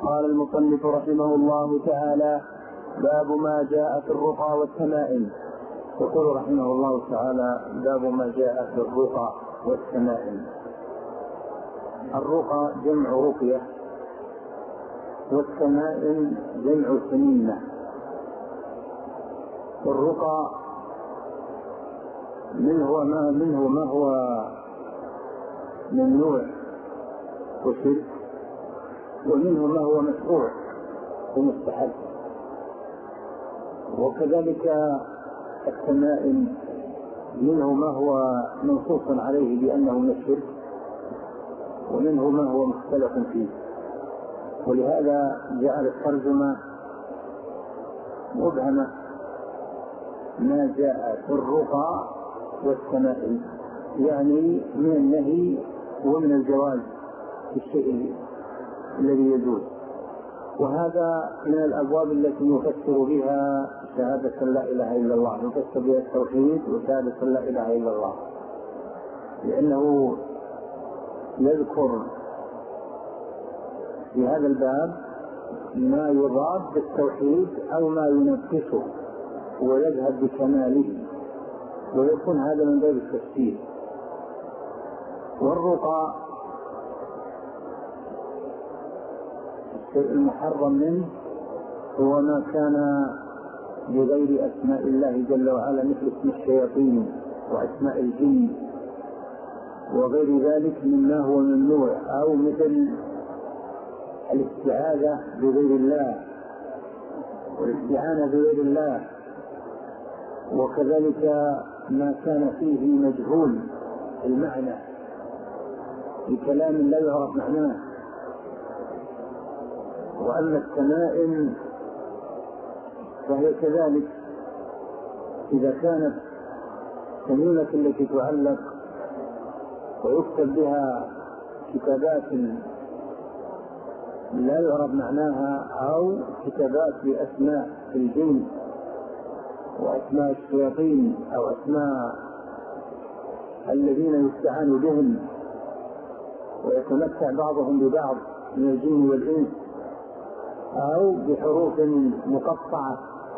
قال المصنف رحمه الله تعالى: باب ما جاء في الرقى والتمائم. يقول رحمه الله تعالى: باب ما جاء في الرقى والتمائم. الرقى جمع رقية، والتمائم جمع تميمة. والرقى منه ما هو ممنوع وشرك، ومنه ما هو مشروع ومستحب. وكذلك التمائم منه ما هو منصوص عليه بأنه من الشرك، ومنه ما هو مختلف فيه. ولهذا جعل الترجمة مبهمة: ما جاء في الرقى والتمائم، يعني من النهي ومن الجواز في الشيء الذي يجوز. وهذا من الأبواب التي يفسر بها شهادة لا إله إلا الله، يفسر بها التوحيد وشهادة لا إله إلا الله، لأنه يذكر في هذا الباب ما يضاد بالتوحيد أو ما ينقصه ويذهب بكماله، ويكون هذا من باب التفسير. والرقى الشيء المحرم منه هو ما كان بغير أسماء الله جل وعلا، مثل اسم الشياطين وأسماء الجن وغير ذلك مما هو ممنوع، أو مثل الاستعاذة بغير الله والاستعانة بغير الله، وكذلك ما كان فيه مجهول المعنى بكلام لا يعرف معناه. وأما التمائم فهي كذلك، إذا كانت تميمة التي تعلق ويكتب بها كتابات لا يعرف معناها، أو كتابات بأسماء الجن وأسماء الشياطين أو أسماء الذين يستعان بهم ويتمتع بعضهم ببعض من الجن والإنس، أو بحروف مقطعة،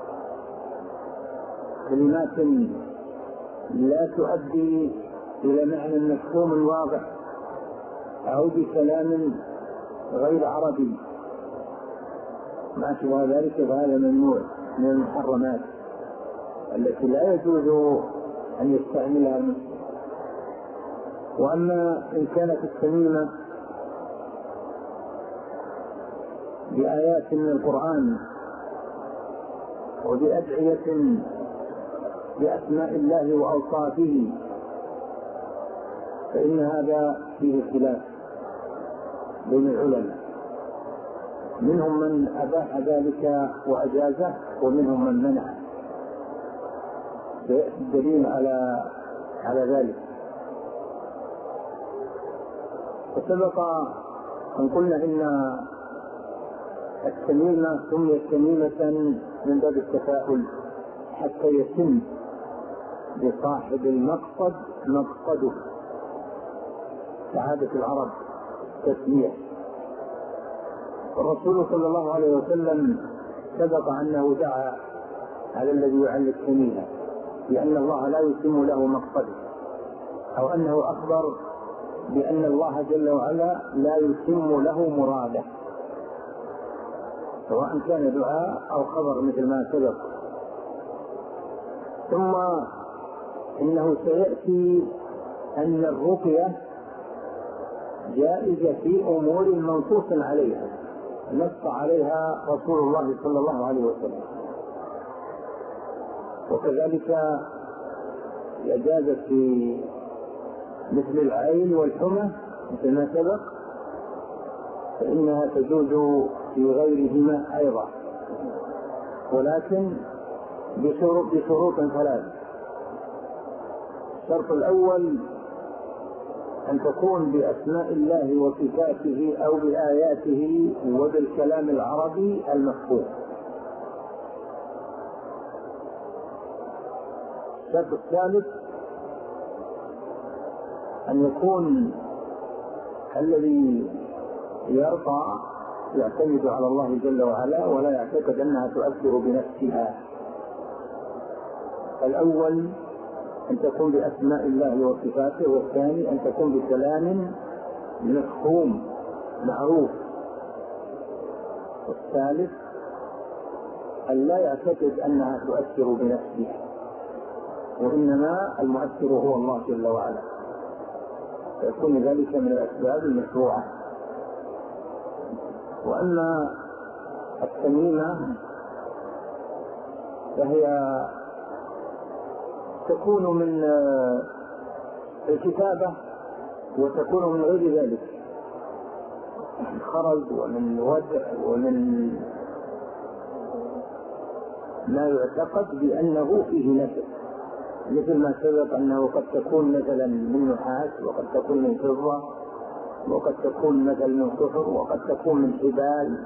كلمات لا تؤدي إلى معنى مفهوم واضح، أو بكلام غير عربي، ما شابه ذلك، فهذا ممنوع من المحرمات التي لا يجوز أن يستعملها المسلم. وأما إن كانت التميمة بآيات من القرآن وبأدعية بأسماء الله وأوصافه، فإن هذا فيه خلاف بين العلماء، منهم من أباح ذلك وأجازه، ومنهم من منع. سيأتي الدليل على ذلك. وسبق أن قلنا إن التميمة سميت تميمة من باب التفاؤل حتى يتم بصاحب المقصد مقصده، كعادة العرب تسمية. الرسول صلى الله عليه وسلم سبق أنه دعا على الذي يعلق تميمة بأن الله لا يتم له مقصده، أو أنه أخبر بأن الله جل وعلا لا يتم له مراده، سواء كان دعاء أو خبر مثل ما سبق. ثم إنه سيأتي أن الرقية جائزة في أمور منصوص عليها، نص عليها رسول الله صلى الله عليه وسلم. وكذلك يجاز في مثل العين والحمى مثل ما سبق، فإنها تجوز في غيرهما أيضا، ولكن بشروط ثلاث. الشرط الأول أن تكون بأسماء الله وصفاته أو بآياته وبالكلام العربي المفهوم. الشرط الثالث أن يكون الذي يرقى يعتمد على الله جل وعلا ولا يعتقد أنها تؤثر بنفسها. الأول أن تكون بأسماء الله وصفاته، والثاني أن تكون بكلام مفهوم معروف، والثالث أن لا يعتقد أنها تؤثر بنفسها، وإنما المؤثر هو الله جل وعلا، فيكون ذلك من الأسباب المشروعة. وأما التميمة فهي تكون من الكتابة وتكون من غير ذلك، من خرز ومن ودع ومن ما يعتقد بأنه فيه نفس، مثل ما سبق أنه قد تكون مثلا من نحاس، وقد تكون من فضة، وقد تكون مثلا من صفر، وقد تكون من حبال،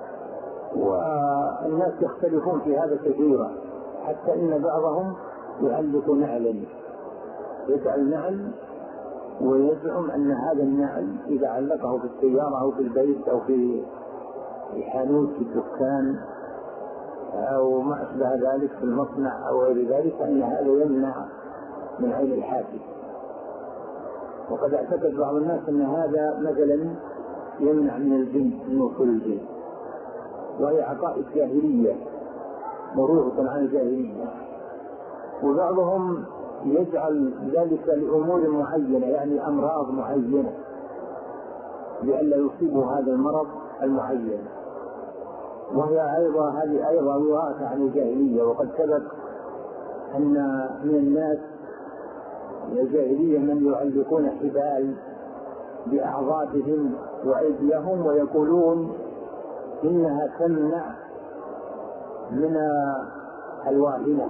والناس يختلفون في هذا كثيرا، حتى إن بعضهم يعلق نعلا، يجعل نعل ويزعم أن هذا النعل إذا علقه في السيارة أو في البيت أو في الحانوت في الدكان أو ما أشبه ذلك في المصنع أو غير ذلك أن هذا يمنع من عين الحاسد. وقد اعتقد بعض الناس أن هذا مثلا يمنع من الجن، من وصول الجن، وهي عقائد جاهلية مروعة عن الجاهلية. وبعضهم يجعل ذلك لأمور معينة، يعني أمراض معينة، لئلا يصيبوا هذا المرض المعين، وهي أيضا هذه أيضا وراثة عن الجاهلية. وقد سبق أن من الناس الجاهلية من يعلقون حبال بأعضادهم وأيديهم ويقولون إنها تمنع من الواهنة،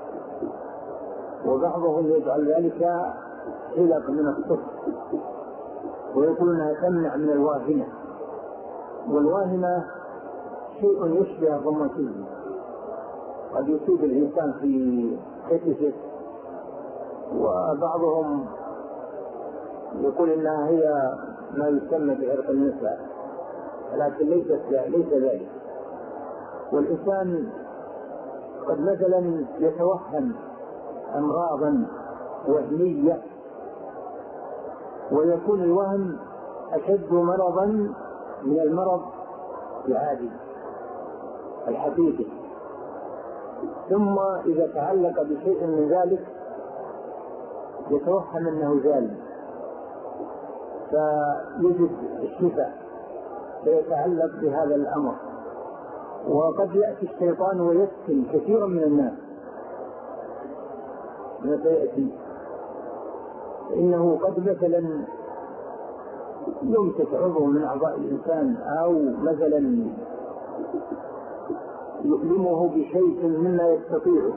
وبعضهم يجعل ذلك حلق من الصف ويقول انها تمنع من الواهنة. والواهنة شيء يشبه الروماتيزم، قد يصيب الإنسان في كتفه، وبعضهم يقول انها هي ما يسمى بعرق النساء، لكن ليس ذلك. والإنسان قد مثلا يتوهم أمراضا وهمية، ويكون الوهم أشد مرضا من المرض العادي الحقيقي، ثم إذا تعلق بشيء من ذلك يتوهم أنه زال، فيجد الشفاء فيتعلق بهذا الأمر. وقد يأتي الشيطان ويفتن كثيرا من الناس، متى يأتي إنه قد مثلا يمسك عضو من أعضاء الإنسان أو مثلا يؤلمه بشيء مما يستطيعه،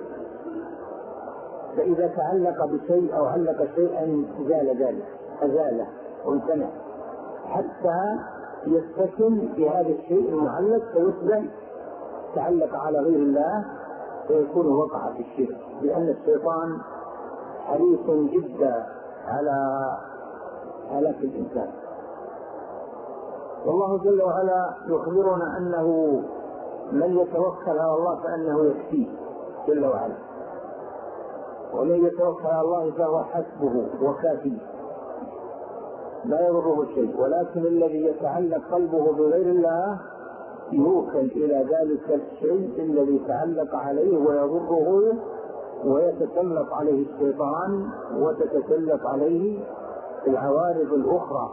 فإذا تعلق بشيء أو علق شيئا زال ذلك، أزاله وامتنع حتى يستكن بهذا الشيء المعلق فيصبح تعلق على غير الله فيكون وقع في الشرك، لأن الشيطان حريص جدا على هلاك الإنسان. والله جل وعلا يخبرنا أنه من يتوكل على الله فأنه يكفيه جل وعلا، ومن يتوكل على الله فهو حسبه وكافيه لا يضره شيء. ولكن الذي يتعلق قلبه بغير الله يوكل إلى ذلك الشيء الذي تعلق عليه ويضره، ويتسلط عليه الشيطان وتتسلط عليه العوارض الأخرى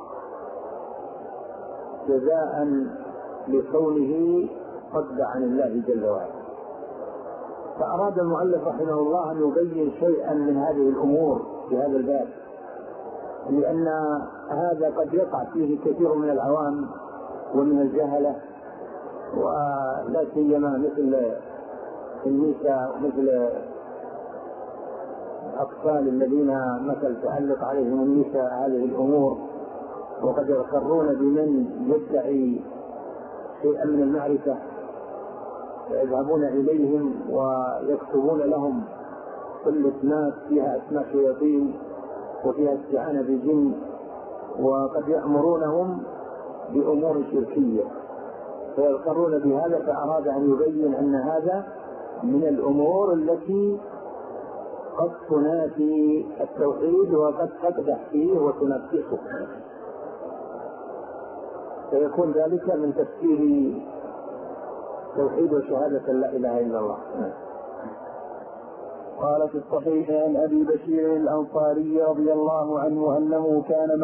جزاء لكونه صد عن الله جل وعلا. فأراد المؤلف رحمه الله أن يبين شيئا من هذه الأمور في هذا الباب، لأن هذا قد يقع فيه كثير من العوام ومن الجهلة، ولا سيما مثل النساء ومثل الأطفال الذين مثل تعلق عليهم النساء هذه الأمور، وقد يغترون بمن يدعي شيئا من المعرفة فيذهبون إليهم ويكتبون لهم كل اسماء فيها اسماء شياطين وفيها استعانة بجن، وقد يأمرونهم بأمور شركية فيذكرون بهذا، فأراد أن يبين أن هذا من الأمور التي قد تنافي التوحيد وقد تقدح فيه وتنفسه، فيكون ذلك من تفسير توحيد وشهادة لا إله إلا الله. قال في الصحيح عن أبي بشير الأنصاري رضي الله عنه أنه كان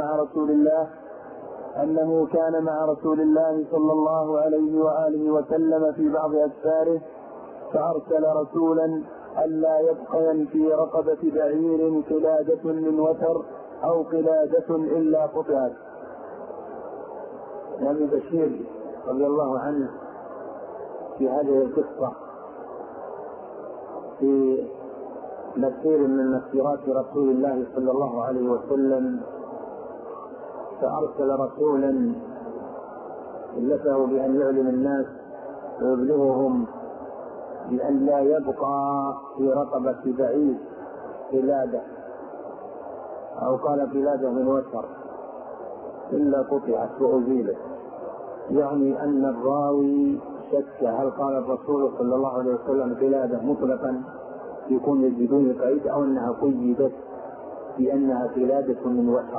مع رسول الله صلى الله عليه وآله وسلم في بعض أسفاره، فأرسل رسولا ألا يبقين في رقبة بعير قلادة من وتر أو قلادة إلا قطعت. أبي بشير رضي الله عنه في هذه القصة في مسير من مسيرات رسول الله صلى الله عليه وسلم، فأرسل رسولا كلفه بأن يعلم الناس ويبلغهم بأن لا يبقى في رقبة بعيد قلادة، أو قال قلادة من وتر إلا قطعت وأزيلت، يعني أن الراوي شك هل قال الرسول صلى الله عليه وسلم قلادة مطلقا يكون بدون قيد، أو أنها قيدت بأنها قلادة من وتر.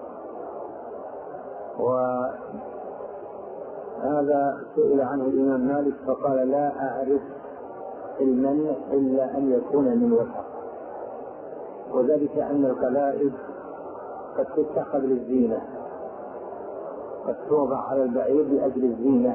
وهذا سئل عنه الإمام مالك فقال لا أعرف المنع إلا أن يكون من وتر، وذلك أن القلائد قد تتخذ للزينة، قد توضع على البعير لأجل الزينة،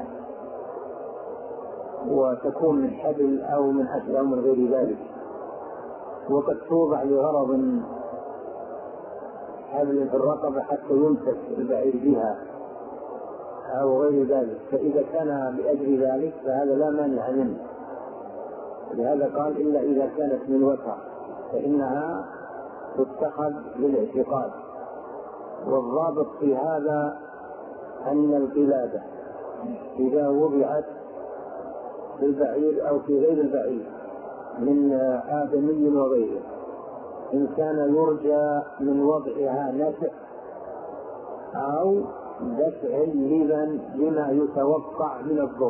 وتكون من حبل أو من أشياء من غير ذلك، وقد توضع لغرض حبل في الرقبة حتى يمسك البعير بها أو غير ذلك، فإذا كان لأجل ذلك فهذا لا مانع منه. لهذا قال إلا إذا كانت من وتر فإنها تتخذ للاعتقاد. والضابط في هذا أن القلادة إذا وضعت في البعير أو في غير البعير من آدمي وغيره، إن كان يرجى من وضعها نفع أو دفع لما يتوقع من الضر،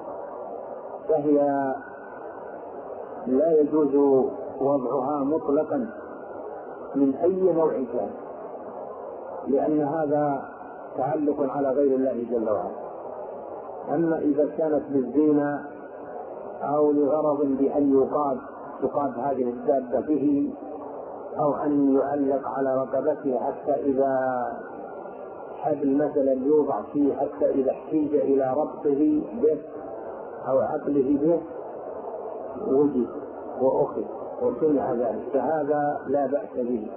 فهي لا يجوز وضعها مطلقا من أي نوع كان، لأن هذا تعلق على غير الله جل وعلا. أما إذا كانت للزينة أو لغرض بأن تقاد هذه الدابة به، أو أن يعلق على رقبته حتى إذا حبل مثلا يوضع فيه حتى إذا احتاج إلى ربطه به أو عقله به وجد وأخذ وصنع ذلك، فهذا لا بأس به.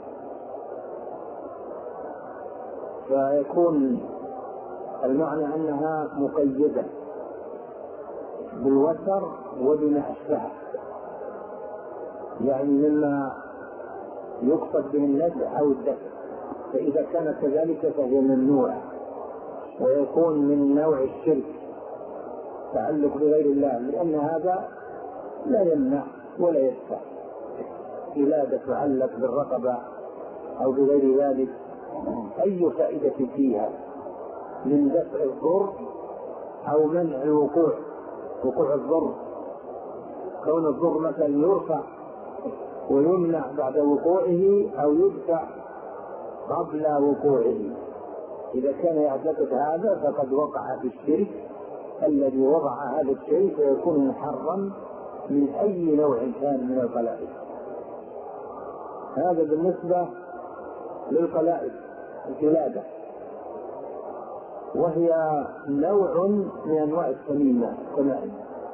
فيكون المعنى أنها مقيدة بالوتر وبما أشبهه، يعني مما يقصد به النزع أو الدفع، فإذا كانت كذلك فهي ممنوعة، ويكون من نوع الشرك تعلق بغير الله، لأن هذا لا يمنع ولا يدفع. قلادة تعلق بالرقبة أو بغير ذلك أي فائدة فيها من دفع الضر أو منع وقوع الضر، كون الضر مثلا يرفع ويمنع بعد وقوعه أو يدفع قبل وقوعه، إذا كان يعتقد هذا فقد وقع في الشرك الذي وضع هذا الشيء، فيكون محرم من أي نوع كان من القلائد. هذا بالنسبة للقلائد القلادة، وهي نوع من أنواع التميمة كمان.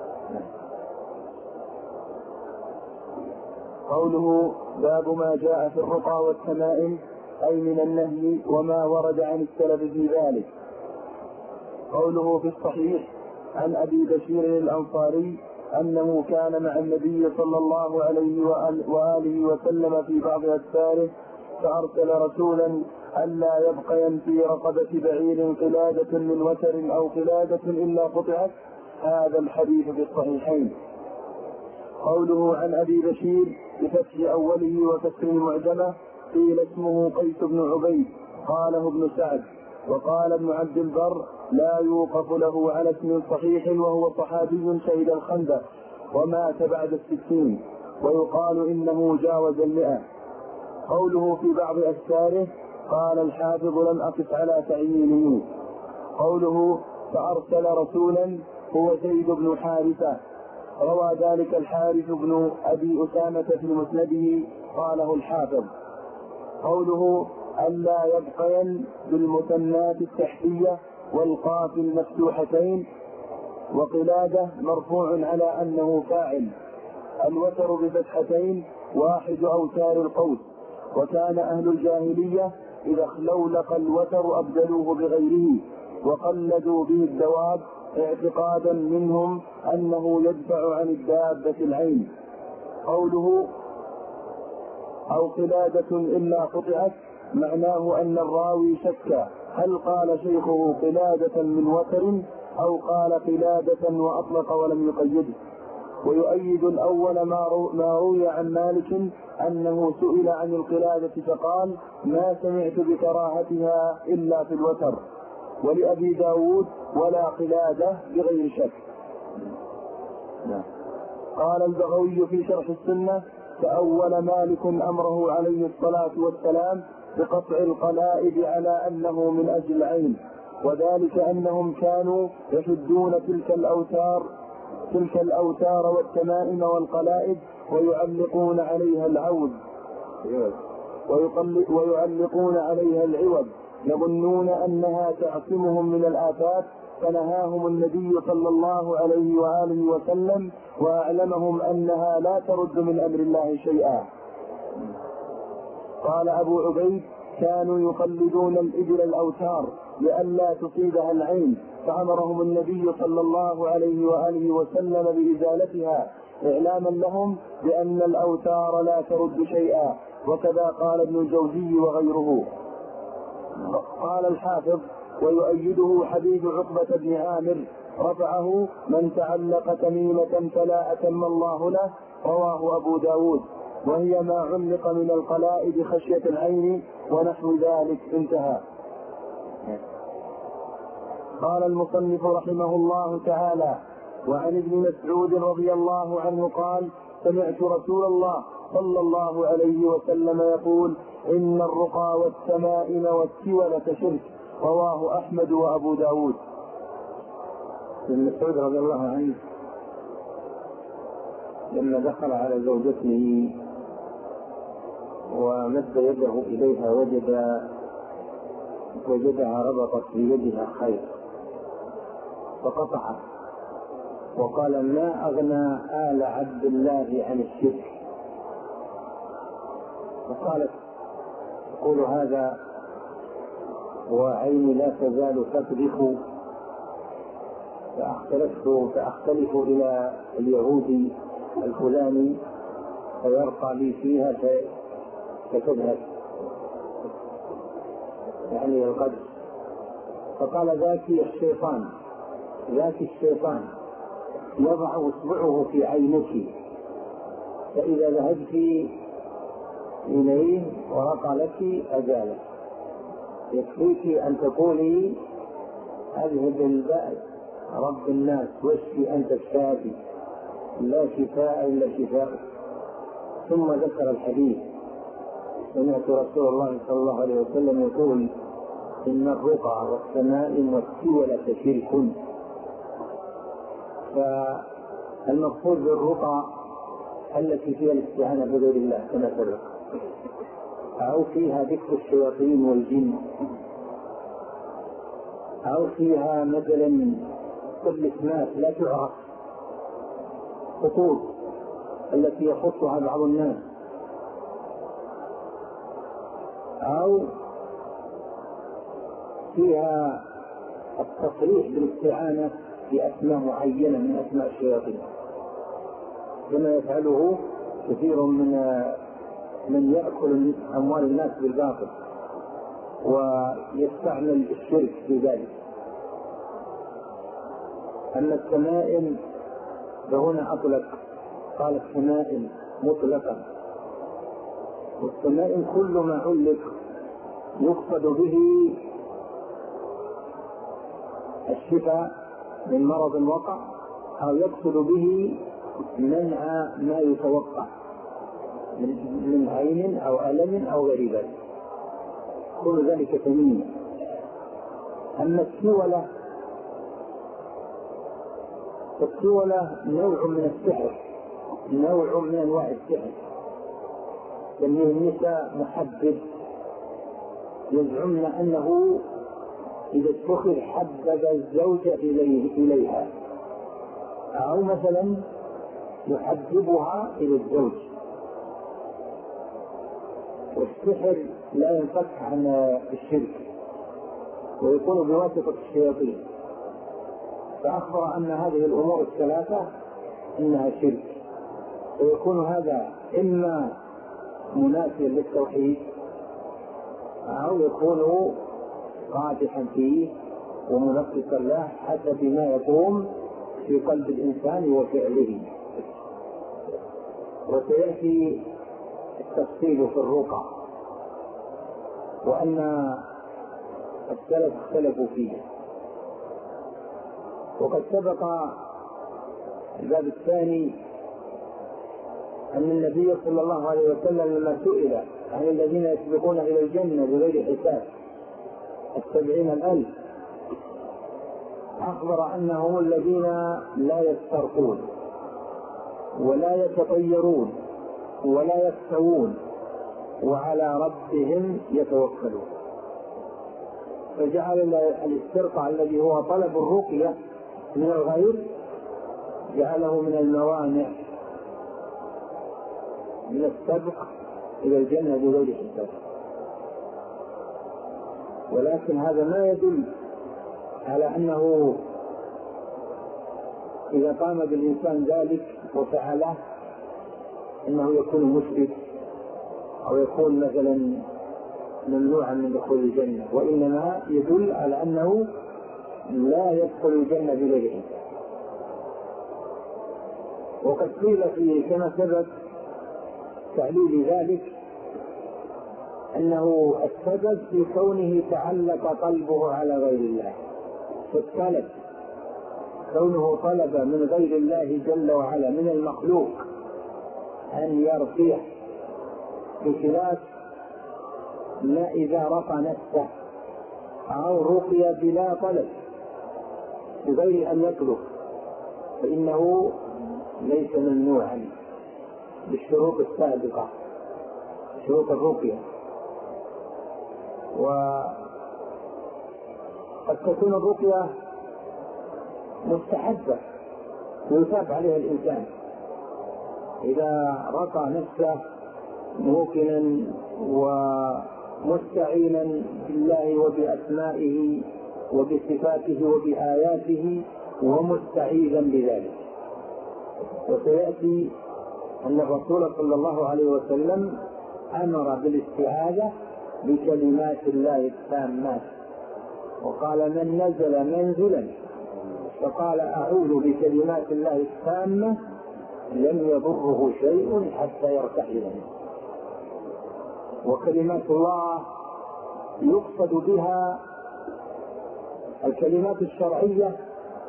قوله باب ما جاء في الرقى والتمائم، أي من النهي وما ورد عن السلف في ذلك. قوله في الصحيح عن أبي بشير الأنصاري أنه كان مع النبي صلى الله عليه وآله وسلم في بعض أسفاره، فأرسل رسولا ألا يبقين في رقبة بعير قلادة من وتر أو قلادة إلا قطعت. هذا الحديث في الصحيحين. قوله عن أبي بشير بفتح أوله وكسر المعجمة، قيل اسمه قيس بن عبيد، قاله ابن سعد، وقال ابن عبد البر لا يوقف له على اسم صحيح وهو صحابي شهد الخندق ومات بعد 60 ويقال إنه جاوز 100. قوله في بعض أذكاره قال الحافظ لم أقف على تعيينه. قوله فأرسل رسولا هو زيد بن حارثة، روى ذلك الحارث بن أبي أسامة في مسنده قاله الحافظ. قوله ألا يبقين بالمثنات التحتية والقاف المفتوحتين وقلادة مرفوع على أنه فاعل. الوتر بفتحتين 1 أوتار القوس، وكان أهل الجاهلية إذا اخلولق الوتر أبدلوه بغيره وقلدوا به الدواب اعتقادا منهم أنه يدفع عن الدابة العين. قوله أو قلادة إلا قطعت معناه أن الراوي شك هل قال شيخه قلادة من وتر أو قال قلادة وأطلق ولم يقيده. ويؤيد الأول ما روي عن مالك أنه سئل عن القلادة فقال ما سمعت بكراهتها إلا في الوتر. ولأبي داود ولا قلادة بغير شك. قال البغوي في شرح السنة تأول مالك أمره عليه الصلاة والسلام بقطع القلائد على أنه من أجل العين، وذلك أنهم كانوا يشدون تلك الأوتار والتمائم والقلائد ويعلقون عليها العود ويعلقون عليها العوض يظنون أنها تعصمهم من الآفات، فنهاهم النبي صلى الله عليه وآله وسلم وأعلمهم أنها لا ترد من أمر الله شيئا. قال أبو عبيد كانوا يقلدون الإبل الأوتار لئلا تصيبها العين، فأمرهم النبي صلى الله عليه وآله وسلم بإزالتها إعلاما لهم بأن الأوتار لا ترد شيئا. وكذا قال ابن الجوزي وغيره. قال الحافظ ويؤيده حديث عقبة بن عامر رفعه من تعلق تميمة فلا أتم الله له، رواه أبو داود، وهي ما علق من القلائد خشية العين ونحو ذلك. انتهى. قال المصنف رحمه الله تعالى وعن ابن مسعود رضي الله عنه قال سمعت رسول الله صلى الله عليه وسلم يقول إن الرقى والتمائم والتولة شرك، رواه أحمد وأبو داود. ابن مسعود رضي الله عنه لما دخل على زوجته ومد يده إليها وجدها ربطت في يدها خيط فقطعت وقال ما أغنى آل عبد الله عن الشرك. فقالت تقول هذا وعيني لا تزال تقذف، فأختلف إلى اليهودي الفلاني فيرقى لي فيها فتذهب، يعني القدر. فقال ذاك الشيطان يضع اصبعه في عينك، فإذا ذهبت إليه ورقى لك أزالك. يكفيك أن تقولي أذهب البأس رب الناس واشفي أنت الشافي لا شفاء إلا شفاء. ثم ذكر الحديث سمعت رسول الله صلى الله عليه وسلم يقول إن الرقى والتمائم والتولة شرك. فالمقصود بالرقى التي فيها الاستعانة بغير الله كما سبق، أو فيها ذكر الشياطين والجن، أو فيها مثلا كل اسمات لا تعرف، خطوط التي يخصها بعض الناس، أو فيها التصريح بالاستعانة بأسماء معينة من أسماء الشياطين كما يفعله كثير من يأكل أموال الناس بالباطل ويستعمل الشرك في ذلك. أما التمائم فهنا أطلق، قال التمائم مطلقا، والتمائم كل ما علق يقصد به الشفاء من مرض وقع، أو يقصد به منع ما يتوقع من عين أو ألم أو غير ذلك، كل ذلك تميمة. أما التولة نوع من السحر، نوع من أنواع السحر، يسميه النساء محبب، يزعمن أنه إذا اتخذ حبب الزوج إليها، أو مثلا يحببها إلى الزوج. والسحر لا ينفك عن الشرك ويكون بواسطة الشياطين، فأخبر أن هذه الأمور الثلاثة إنها شرك، ويكون هذا إما منافيا للتوحيد أو يكون قادحا فيه ومنقصا له حسب ما يقوم في قلب الإنسان وفعله. وسيأتي التفصيل في الرقى، وأن السلف اختلفوا فيه. وقد سبق الباب الثاني أن النبي صلى الله عليه وسلم لما سئل عن الذين يسبقون إلى الجنة بغير حساب 70,000، أخبر أنهم الذين لا يسترقون ولا يتطيرون ولا يكتوون وعلى ربهم يتوكلون. فجعل الاسترقاء الذي هو طلب الرقية من الغير جعله من الموانع من السبق إلى الجنة بغير حساب. ولكن هذا ما يدل على أنه إذا قام بالإنسان ذلك وفعله أنه يكون مشرك أو يكون مثلا ممنوعا من دخول الجنة، وإنما يدل على أنه لا يدخل الجنة بغير حساب. وقد قيل فيه كما سبق تعليل ذلك أنه السبب في كونه تعلق قلبه على غير الله، فالطلب كونه طلب من غير الله جل وعلا من المخلوق أن يرقيه، بخلاف ما إذا رقى نفسه أو رقي بلا طلب بغير أن يطلب فإنه ليس ممنوعا بالشروط السابقة، شروط الرقية. وقد تكون الرقية مستحبة ويثاب عليها الإنسان إذا رقى نفسه موكلا ومستعينا بالله وبأسمائه وبصفاته وبآياته ومستعيذا بذلك. وسيأتي أن الرسول صلى الله عليه وسلم أمر بالاستعاذة بكلمات الله التامات، وقال من نزل منزلا فقال أعوذ بكلمات الله التامة لم يضره شيء حتى يرتحل منه. وكلمات الله يقصد بها الكلمات الشرعية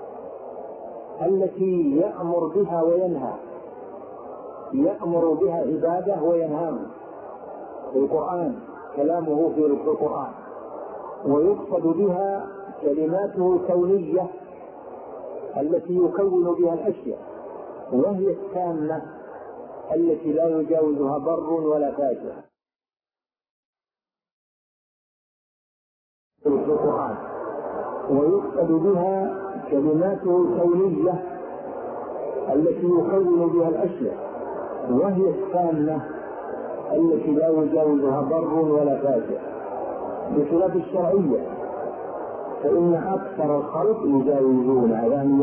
التي يأمر بها وينهى، يأمر بها عباده وينهاه في القرآن، كلامه في القرآن. ويقصد بها كلماته الكونية التي يكون بها الأشياء، وهي التامة التي لا يجاوزها بر ولا فاجر في القرآن. ويقصد بها كلماته الكونية التي يكون بها الأشياء، وهي التامة التي لا يجاوزها بر ولا فاجر، بخلاف الشرعية فإن أكثر الخلق يجاوزونها، يعني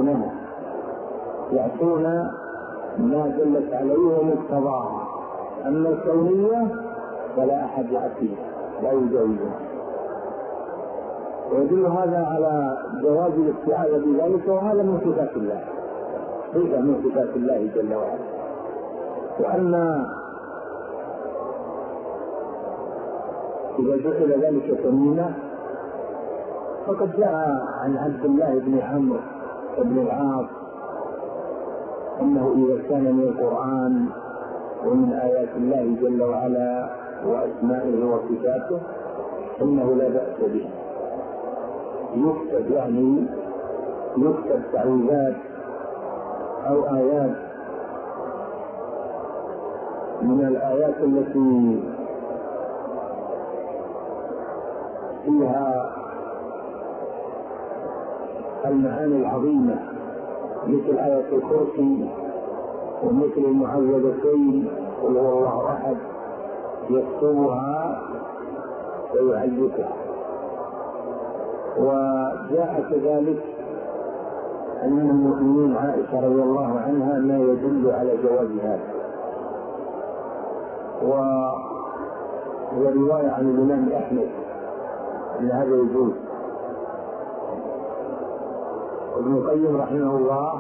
يعصون ما دلت عليه ومقتضاها. أما الكونية فلا أحد يعصيها، لا يجاوزها. ويدل هذا على جواز الاستعاذة بذلك، وهذا من صفات الله، صفة من صفات الله جل وعلا. وأما إذا جعل ذلك تميما فقد جاء عن عبد الله بن عمرو بن العاص أنه إذا كان من القرآن ومن آيات الله جل وعلا وأسمائه وصفاته إنه لا بأس به، يكتب يعني يكتب تعويذات أو آيات من الآيات التي فيها المعاني العظيمة مثل آية الكرسي ومثل المعوذتين قل هو الله أحد، يكتبها ويعلقها. وجاء كذلك أن من المؤمنين عائشة رضي الله عنها ما يدل على جواز هذا، ورواية عن الإمام أحمد أن هذا يجوز. ابن القيم رحمه الله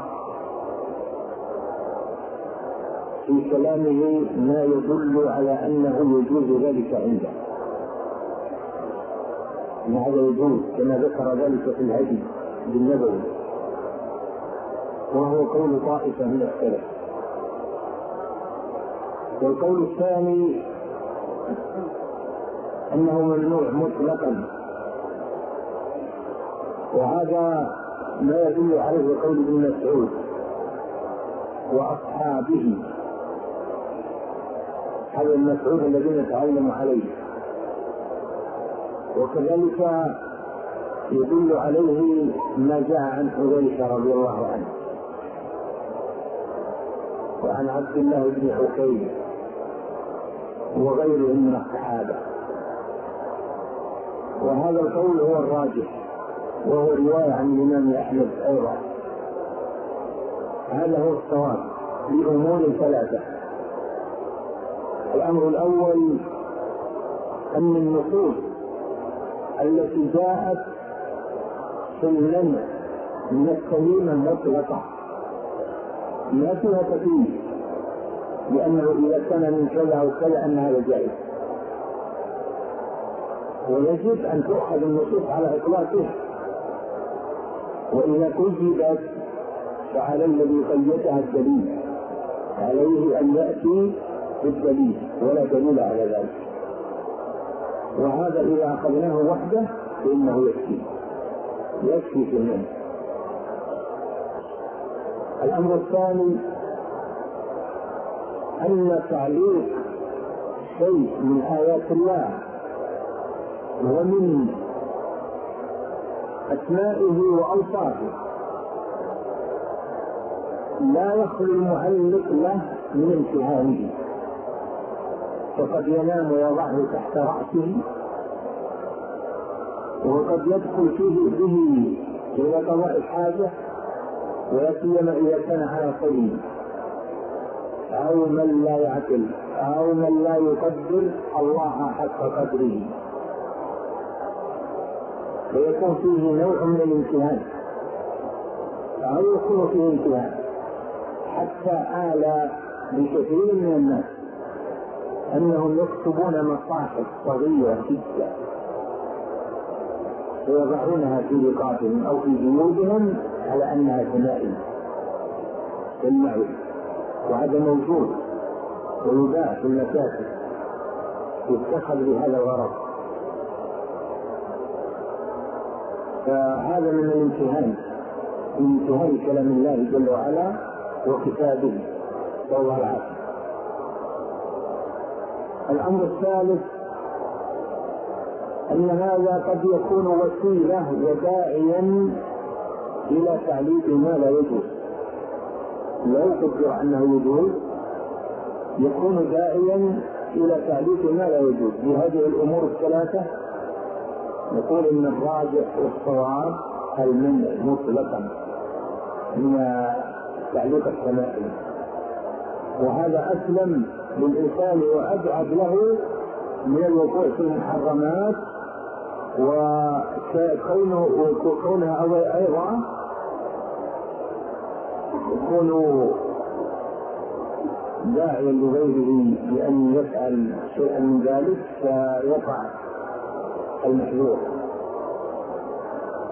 في كلامه ما يدل على أنه يجوز ذلك عنده، أن هذا يجوز كما ذكر ذلك في الهدي بالنبوي، وهو قول طائفة من السلف. والقول الثاني أنه ممنوع مطلقا، وهذا ما يدل عليه قول ابن مسعود وأصحابه، هذا المسعود الذين تعلموا عليه. وكذلك يدل عليه ما جاء عن حذيفة رضي الله عنه وعن عبد الله بن عكيم وغيرهم من الصحابة، وهذا القول هو الراجح، وهو رواية عن الإمام أحمد أيضا. هذا هو الصواب لأمور ثلاثة. الأمر الأول أن النصوص التي جاءت في المنع من التميم المطلقة لا فيها تكليف، لأنه إذا كان من كذا أو كذا أن هذا جائز، ويجب أن تؤخذ النصوص على إطلاقها، وإذا كذبت فعلى الذي قيدها الدليل، عليه أن يأتي بالدليل ولا دليل على ذلك، وهذا إذا أخذناه وحده فإنه يكفي في المنع. الأمر الثاني أن تعليق شيء من آيات الله ومن أسمائه وأوصافه لا يخلو المعلق له من امتهانه، فقد ينام ويضعه تحت رأسه، وقد يدخل فيه به إلى قضاء الحاجة، ولا سيما إذا كان على سبيل أو من لا يعقل أو من لا يقدر الله حق قدره، فيكون فيه نوع من الامتهان أو يكون فيه امتهان، حتى آل بكثير من الناس أنهم يكتبون مصاحف صغيرة جدا ويضعونها في رقابهم أو في جيوبهم على أنها تمائم تمنعه، وهذا موجود ويباع في المكاتب يتخذ بهذا الغرض. فهذا من الامتهان، من امتهان كلام الله جل وعلا وكتابه صلى الله عليه وسلم. الأمر الثالث أن هذا قد يكون وسيلة وداعيا إلى تعليق ما لا يجوز، لا يقدر أنه يجوز، يكون داعيا إلى تعليق ما لا يجوز. بهذه الأمور الثلاثة نقول إن الراجح والصواب المنع مطلقا من تعليق التمائم، وهذها أسلم للإنسان وأبعد له من الوقوع في المحرمات، وكونها أيضا يكون داعيا لغيره بأن يفعل شيئا من ذلك فيقع المحذور.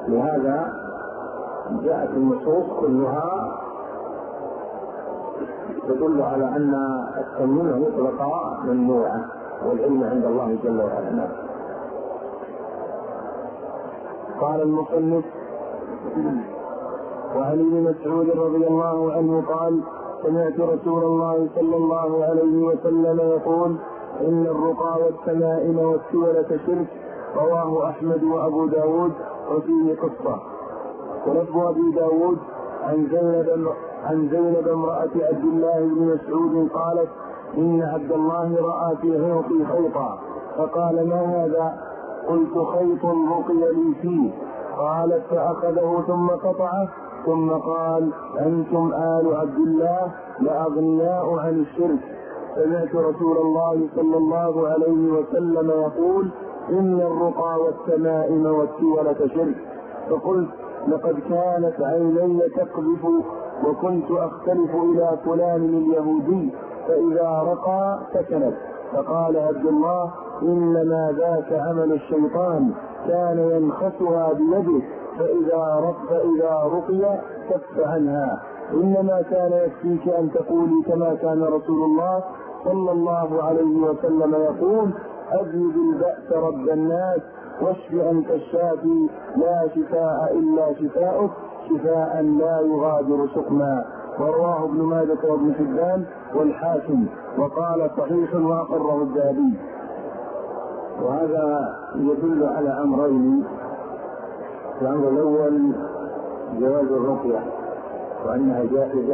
لهذا جاءت النصوص كلها تدل على أن التمييز مطلقة ممنوعة، والعلم عند الله جل وعلا. قال المصنف: وعن ابن مسعود رضي الله عنه قال: سمعت رسول الله صلى الله عليه وسلم يقول: إن الرقى والتمائم والسولة شرك. رواه أحمد وأبو داود وفيه قصة. ولفظ أبي داود عن زينب امرأة عبد الله بن مسعود قالت: إن عبد الله رأى في عنقي خيطا فقال: ما هذا؟ قلت: خيط رقي لي فيه. قالت: فأخذه ثم قطعه ثم قال: أنتم آل عبد الله لأغنياء عن الشرك. سمعت رسول الله صلى الله عليه وسلم يقول: إن الرقى والتمائم والسولة شرك. فقلت: لقد كانت عيني تقذف وكنت أختلف إلى فلان اليهودي فإذا رقى سكنت. فقال عبد الله: إنما ذاك عمل الشيطان، كان ينخسها بيده فإذا رقي كف عنها. إنما كان يكفيك أن تقولي كما كان رسول الله صلى الله عليه وسلم يقول: أذهب البأس رب الناس واشف أنت الشافي لا شفاء إلا شفاؤك شفاء لا يغادر سقما. ورواه ابن ماجه وابن حبان والحاكم وقال: صحيح وأقره الذهبي. وهذا يدل على أمرين: الأمر الأول جواز الرقية وأنها جائزة،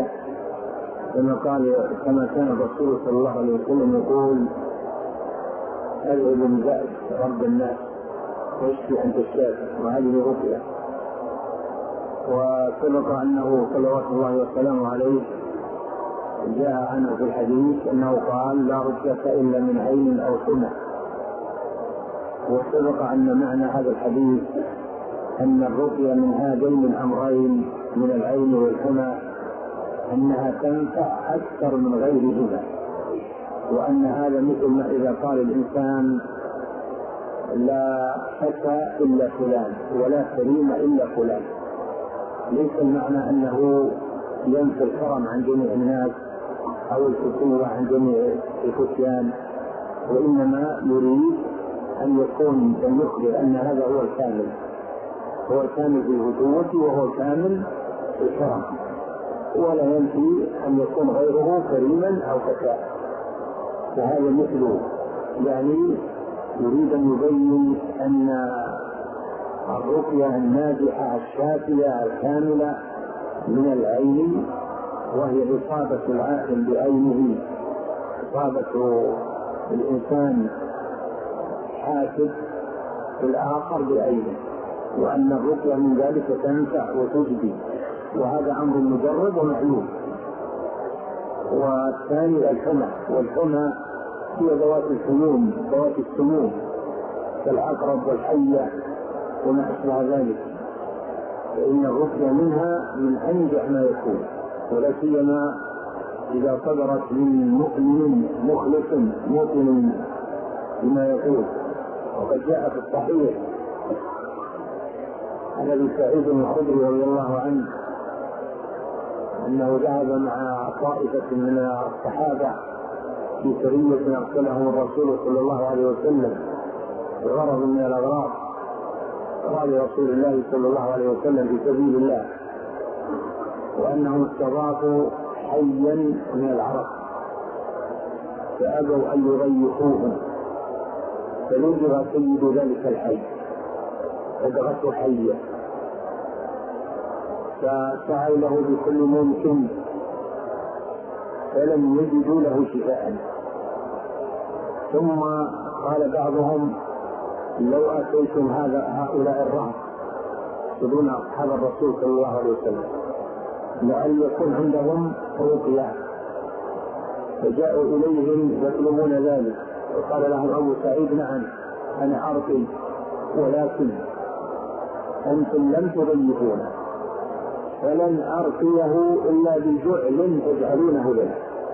كما كان الرسول صلى الله عليه وسلم يقول: أذهب البأس رب الناس واشفي أنت الشافي، وهذه رقية. وسبق أنه صلوات الله وسلامه عليه جاء عنه في الحديث أنه قال: لا رقية إلا من عين أو سنة. وسبق أن معنى هذا الحديث أن الرقية من هذين الأمرين من العين والحمى أنها تنفع أكثر من غيرهما، وأن هذا مثل ما إذا قال الإنسان: لا فتى إلا فلان ولا كريم إلا فلان. ليس المعنى أنه ينفي الكرم عن جميع الناس أو الفتوة عن جميع الفتيان، وإنما يريد أن يخبر أن هذا هو الكامل، هو الكامل في الفتوة وهو الكامل في الكرم، ولا ينفي أن يكون غيره كريما أو فتاة. فهذا مثله، يعني يريد أن يبين أن الرقية الناجحة الشافية الكاملة من العين، وهي إصابة العاقل بعينه، إصابة الإنسان حاسد في الآخر بعينه، وأن الرقية من ذلك تنفع وتجدي، وهذا أمر مجرد ومعلوم. والثاني الحمى، والحمى هي ذوات السموم كالعقرب والحية وما أشبه ذلك، فإن الرقية منها من أنجح ما يكون، ولا سيما إذا صدرت من مؤمن مخلص موطن بما يقول. وقد جاء في الصحيح عن أبي سعيد الخدري رضي الله عنه أنه ذهب مع طائفة من الصحابة في سرية أرسلهم الرسول صلى الله عليه وسلم بغرض من الأغراض، قال رسول الله صلى الله عليه وسلم في سبيل الله، وأنهم استضافوا حيا من العرب فأبوا أن يضيفوهم، فلجأ سيد ذلك الحي فدغته حية، فسعوا له بكل ممكن فلم يجدوا له شفاء. ثم قال بعضهم: لو أتيتم هؤلاء الرهط يقولون أصحاب الرسول صلى الله عليه وسلم لعل يكون عندهم رقية، فجاءوا إليهم يطلبون ذلك، وقال لهم أبو سعيد: نعم أنا أرقي، ولكن أنتم لم تضيفونه، فلن أرقيه إلا بجعل تجعلونه له.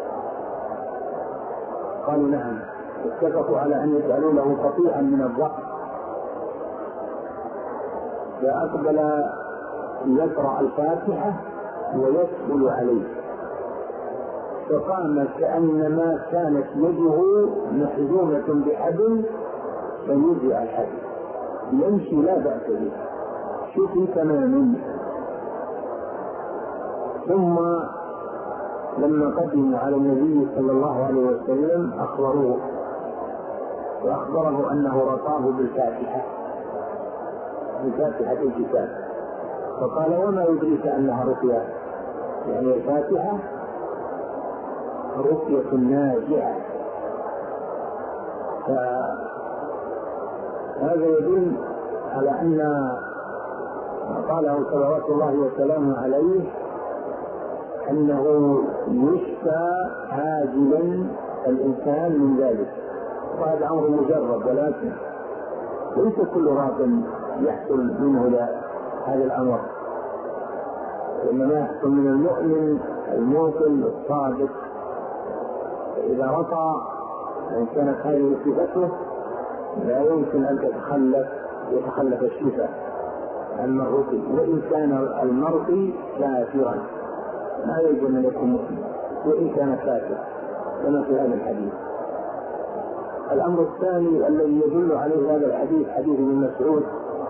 قالوا: نعم. اتفقوا على أن يجعلوا له قطيعا من الضأن، فأقبل يقرأ الفاتحة ويسهل عليه، فقام كأنما كانت يده محزومة بحبل فنزع الحبل، يمشي لا بأس به، شوفي تماما. ثم لما قدموا على النبي صلى الله عليه وسلم أخبروه وأخبره أنه رقاه بالفاتحة الكتاب، فقال وما يدريك أنها رقية؟ يعني الفاتحة رقية ناجعة. فهذا يدل على أن قاله صلوات الله وسلامه عليه أنه يشفى عاجلا الإنسان من ذلك، وهذا أمر مجرد، ولكن ليس كل راق يحصل منه هذا الأمر، وإنما يحصل من المؤمن الموصل الصادق. إذا رقى إن كانت هذه صفته لا يمكن أن يتخلف الشفاء عن الرقي، وإن كان المرقي كافرا لا يجب أن يكون مسلم وإن كان كافر كما في هذا الحديث. الأمر الثاني الذي يدل عليه هذا الحديث حديث ابن مسعود،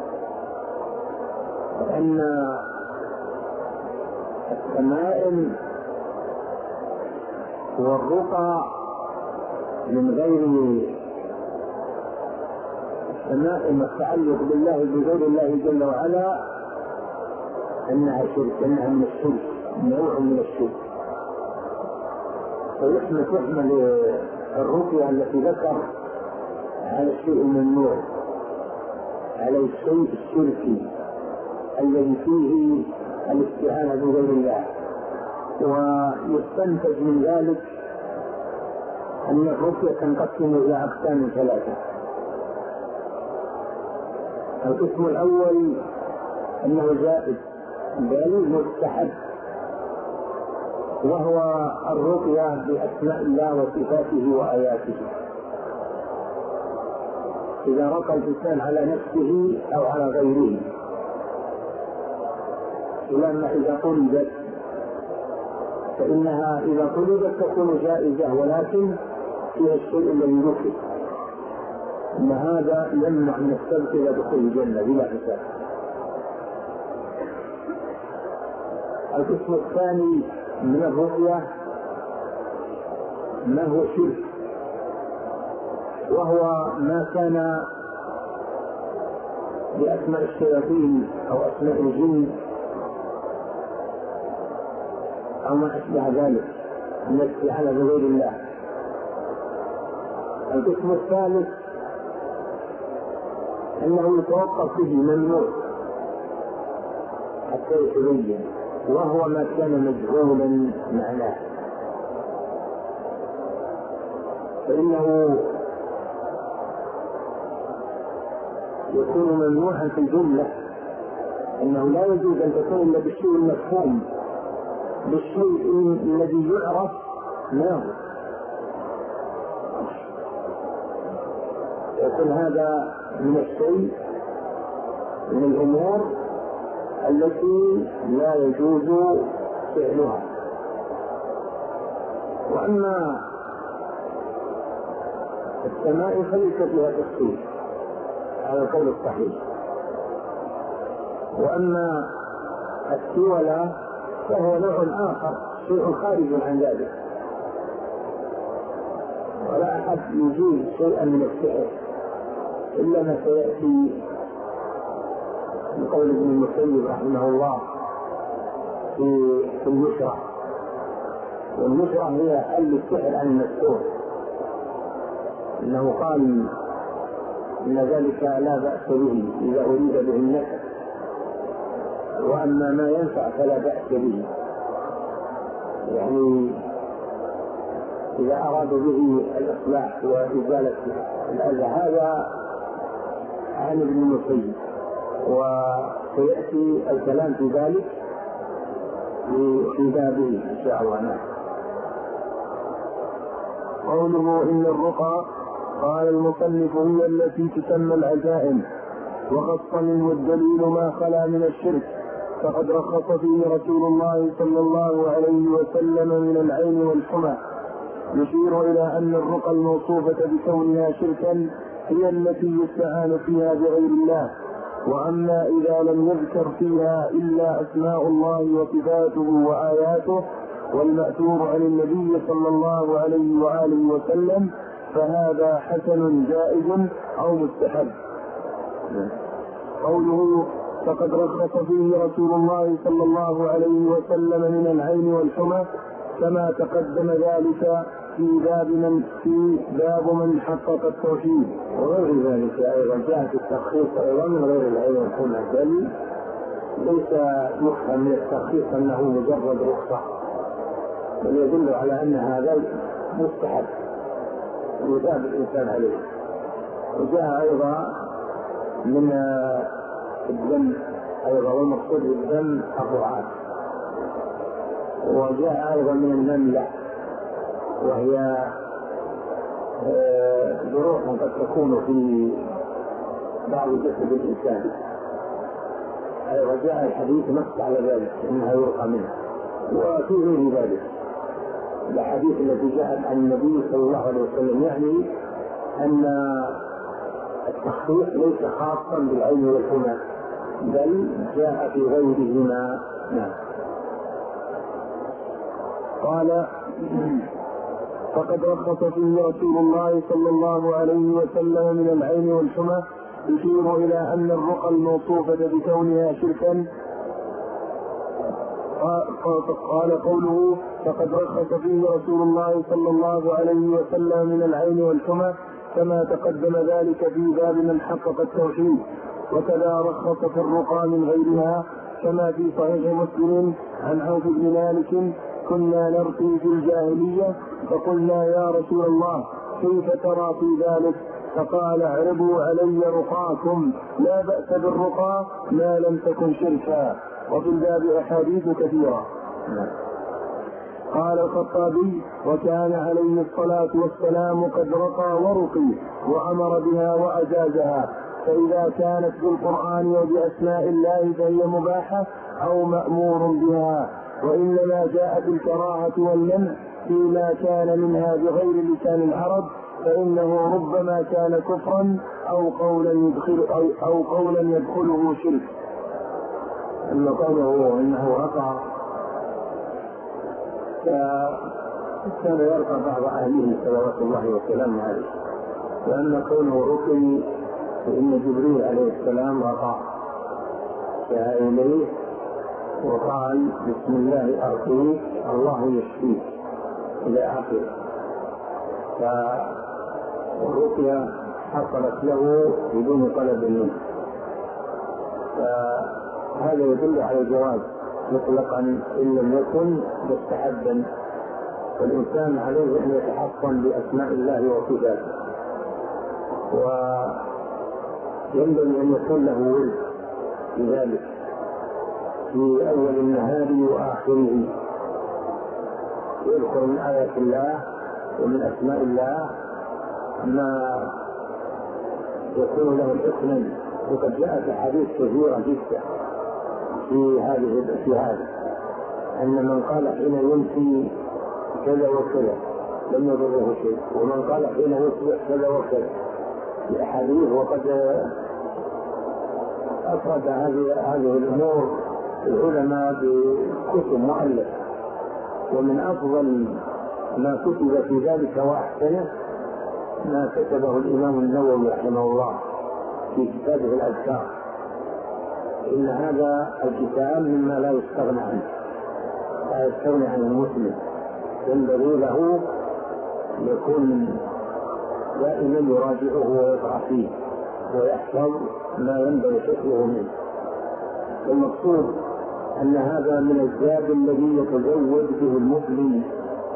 أن التمائم والرقى من غير التمائم التعلق بالله بغير الله جل وعلا أنها شرك، أنها من الشرك، نوع من الشرك. فيحمل الرقية التي ذكر على الشيء الممنوع، على الشيء الشركي الذي فيه الاستعانة بغير الله. ويستنتج من ذلك أن الرقية تنقسم إلى أقسام ثلاثة. القسم الأول أنه جائز بل مستحب، وهو الرقية بأسماء الله وصفاته وآياته. إذا رقى الإنسان على نفسه أو على غيره، لأن إذا طلبت فإنها إذا طلبت تكون جائزة، ولكن فيها الشيء الذي ذكر أن هذا يمنع من السبق إلى دخول الجنة بلا حساب. القسم الثاني من الرقية ما هو شرك، وهو ما كان بأسماء الشياطين أو أسماء الجن أو ما أشبه ذلك من الاستعانة بغير الله. القسم الثالث أنه يتوقف به ممنوع حتى يتبين، وهو ما كان مجهولا معناه، فإنه يكون ممنوعا في الجملة، أنه لا يجوز أن تكون إلا بالشيء المفهوم، بالشيء الذي يعرف ما هو. يكون هذا من الشيء من الأمور التي لا يجوز فعلها. وأما السماء فليس فيها تفصيل على القول الصحيح، وأما السولة فهو نوع آخر، شيء خارج عن ذلك، ولا أحد يجيز شيئا من السحر إلا ما سيأتي من قول ابن المسيب رحمه الله في النشرة. والنشرة هي حل السحر عن المستور، إنه قال إن ذلك لا بأس به إذا أريد به النفع، وأما ما ينفع فلا بأس به، يعني إذا أرادوا به الإصلاح وإزالة الأذى. هذا عن ابن المسيب، وسيأتي الكلام في ذلك في بابه إن شاء الله. نعم. قوله إن الرقى، قال المصنف هي التي تسمى العزائم، وخص منه الدليل ما خلا من الشرك، فقد رخص فيه رسول الله صلى الله عليه وسلم من العين والحمى، يشير إلى أن الرقى الموصوفة بكونها شركا هي التي يستعان فيها بغير الله. وأما إذا لم يذكر فيها إلا أسماء الله وصفاته وآياته والمأثور عن النبي صلى الله عليه وآله وسلم فهذا حسن جائز أو مستحب. قوله فقد رخص فيه رسول الله صلى الله عليه وسلم من العين والحمى كما تقدم ذلك في باب من حقق التوحيد. وغير ذلك أيضا جاء في التخصيص أيضا من غير العين والحمى، بل ليس يفهم من التخصيص أنه مجرد رخصة، بل يدل على أن هذا مستحب يثاب الإنسان عليه. وجاء أيضا من الذم أيضا، والمقصود بالذم الرعاة. وجاء أيضا من النملة، وهي جروح قد تكون في بعض جسد الإنسان. أيضا جاء الحديث نص على ذلك أنها يرقى منها. وفي غير ذلك الحديث التي جاءت عن النبي صلى الله عليه وسلم، يعني أن التخصيص ليس خاصا بالعين والحمى بل جاء في غيرهما. نعم. قال فقد رخص فيه رسول الله صلى الله عليه وسلم من العين والحمى، يشير إلى أن الرقى الموصوفة بكونها شركا. قال قوله فقد رخص فيه رسول الله صلى الله عليه وسلم من العين والحمى كما تقدم ذلك في باب من حقق التوحيد. وكذا رخص في الرقى من غيرها كما في صحيح مسلم عن عوف بن مالك كنا نرقي في الجاهلية فقلنا يا رسول الله كيف ترى في ذلك؟ فقال اعرضوا علي رقاكم لا بأس بالرقى ما لم تكن شركا. وفي الباب أحاديث كثيرة. قال الخطابي وكان عليه الصلاة والسلام قد رقى ورقي وأمر بها وأجازها، فإذا كانت بالقرآن وبأسماء الله فهي مباحة أو مأمور بها، وإنما جاءت الكراهة والمنع فيما كان منها بغير لسان العرب، فإنه ربما كان كفرا أو قولا يدخله شرك. أما قوله إنه رقى كان يرقى بعض أهله صلوات الله وسلامه عليه، وأما كونه رقي فإن جبريل عليه السلام رقى جاء إليه وقال بسم الله أرقيك الله يشفيك إلى آخره. فالرقية حصلت له بدون طلب منه، فهذا يدل على الجواز مطلقا إن لم يكن مستحبا. فالإنسان عليه أن يتحصن بأسماء الله وصفاته، وينبغي أن يكون له ورد لذلك في أول النهار وآخره، يذكر من آيات الله ومن أسماء الله ما يكون له حسنا. وقد جاءت أحاديث كثيرة جدا في هذا أن من قال حين يمسي كذا وكذا لم يضره شيء، ومن قال حين يصبح كذا وكذا في أحاديث. وقد أفرد هذه الأمور العلماء بكتب مؤلفة، ومن أفضل ما كتب في ذلك وأحسنه ما كتبه الإمام النووي رحمه الله في كتابه الأذكار. إن هذا الكتاب مما لا يستغنى عنه، لا يستغني عن المسلم، ينبغي له يكون دائما يراجعه ويقرأ فيه ويحفظ ما ينبغي حفظه منه. المقصود أن هذا من الزاد الذي يتزود به المسلم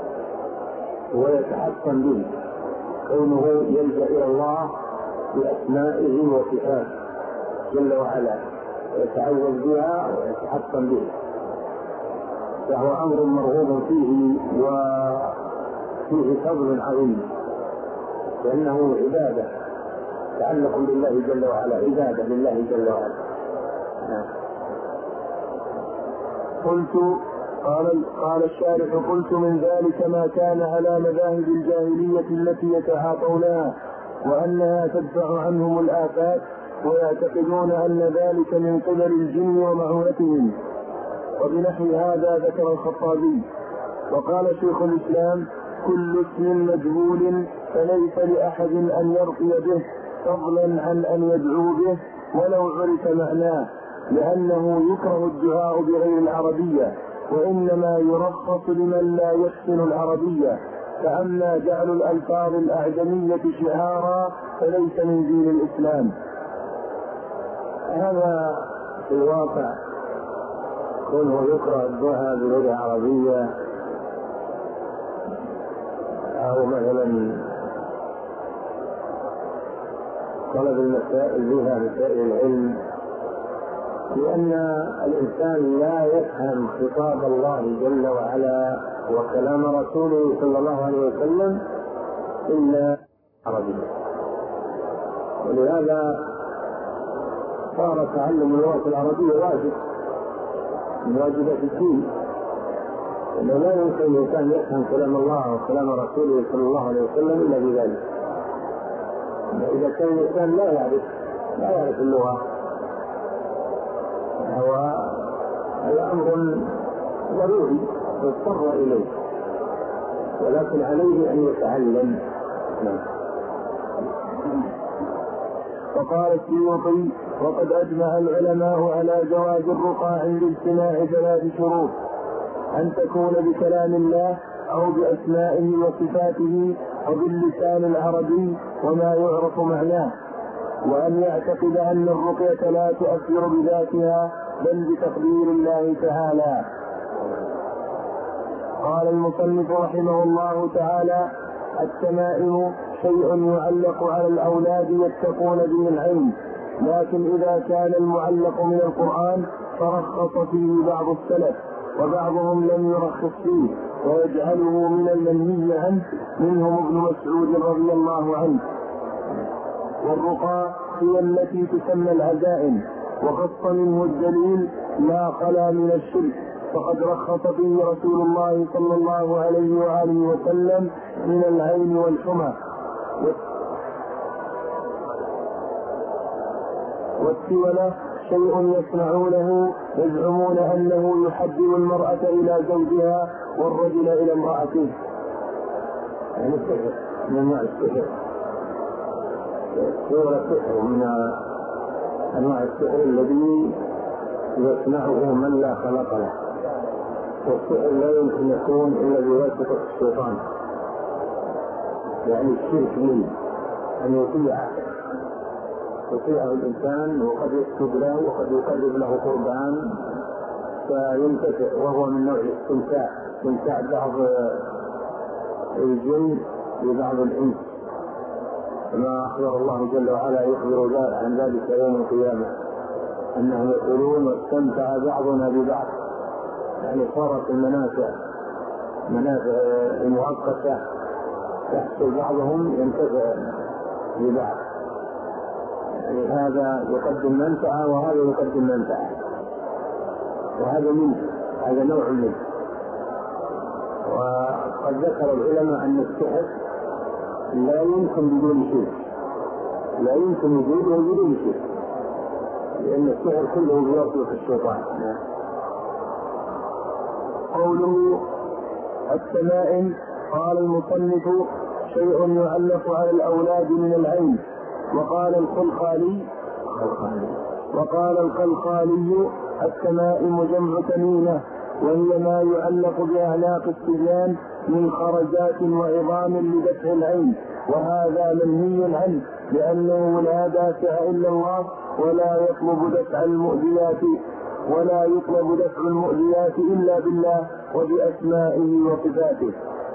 ويتحصن به، كونه يلجأ إلى الله بأسمائه وصفاته جل وعلا ويتعوذ بها ويتحصن به، فهو أمر مرغوب فيه وفيه فضل عظيم، لأنه عبادة تعلق بالله جل وعلا، عبادة لله جل وعلا. قال الشارح: قلت من ذلك ما كان على مذاهب الجاهلية التي يتعاطونها، وأنها تدفع عنهم الآفات، ويعتقدون أن ذلك من قبل الجن ومعونتهم. وبنحو هذا ذكر الخطابي. وقال شيخ الإسلام: كل اسم مجهول فليس لأحد أن يرقي به، فضلا عن أن يدعو به ولو عرف معناه، لأنه يكره الدعاء بغير العربية، وإنما يرخص لمن لا يحسن العربية. فأما جعل الألفاظ الأعجمية شعارا فليس من دين الإسلام. هذا في الواقع كونه يكره الدعاء بغير العربية، أو مثلا طلب المسائل بها مسائل العلم، لأن الإنسان لا يفهم خطاب الله جل وعلا وكلام رسوله صلى الله عليه وسلم إلا عربيا، ولهذا صار تعلم اللغة العربية واجب من واجبات الدين، لأنه لا يمكن الإنسان يفهم كلام الله وكلام رسوله صلى الله عليه وسلم إلا بذلك. إذا كان الإنسان لا يعرف اللغة، هو الأمر ضروري يضطر إليه، ولكن عليه أن يتعلم. وقال السيوطي: وقد أجمع العلماء على جواز الرقى عند اجتماع 3 شروط: أن تكون بكلام الله أو بأسمائه وصفاته وباللسان العربي وما يعرف معناه، وأن يعتقد أن الرقية لا تؤثر بذاتها بل بتقدير الله تعالى. قال المصنف رحمه الله تعالى: التمائم شيء يعلق على الأولاد يتقون به العلم، لكن إذا كان المعلق من القرآن فرخص فيه بعض السلف، وبعضهم لم يرخص فيه ويجعله من المنهي عنه، منهم ابن مسعود رضي الله عنه. والرقى هي التي تسمى العزائم، وخص منه الدليل ما خلا من الشرك، فقد رخص فيه رسول الله صلى الله عليه وآله وسلم من العين والحمى. والسولة شيء يصنعونه يزعمون أنه يحبب المرأة إلى زوجها والرجل إلى امرأته. يعني السحر من أنواع السحر، السولة سحر من أنواع السحر الذي يصنعه من لا خلق له، والسحر لا يمكن يكون إلا بواسطة الشيطان، يعني الشرك منه أن يطيعه الإنسان، وقد يسجد له وقد يقرب له قربان فينتفع، وهو من نوع استمتاع بعض الجن ببعض الإنس، كما أخبر الله جل وعلا يخبر عن ذلك يوم القيامة أنهم يقولون: واستمتع بعضنا ببعض، يعني صارت المنافع المؤقتة يحصل بعضهم ينتفع ببعض، يعني هذا يقدم منفعة وهذا يقدم منفعة، هذا نوع منه. وقد ذكر العلماء أن السحر لا يمكن بدون شيء، لا يمكن وجوده بدون شيء، لأن السحر كله بواسطة الشيطان. قوله التمائم، قال المصنف: شيء يعلق على الأولاد من العين. وقال الخلخالي: التمائم جمع تميمة، وهي ما يعلق بأعناق الصبيان من خرجات وعظام لدفع العين، وهذا منهي عنه، لأنه لا دافع إلا الله، ولا يطلب دفع المؤذيات إلا بالله وبأسمائه وصفاته.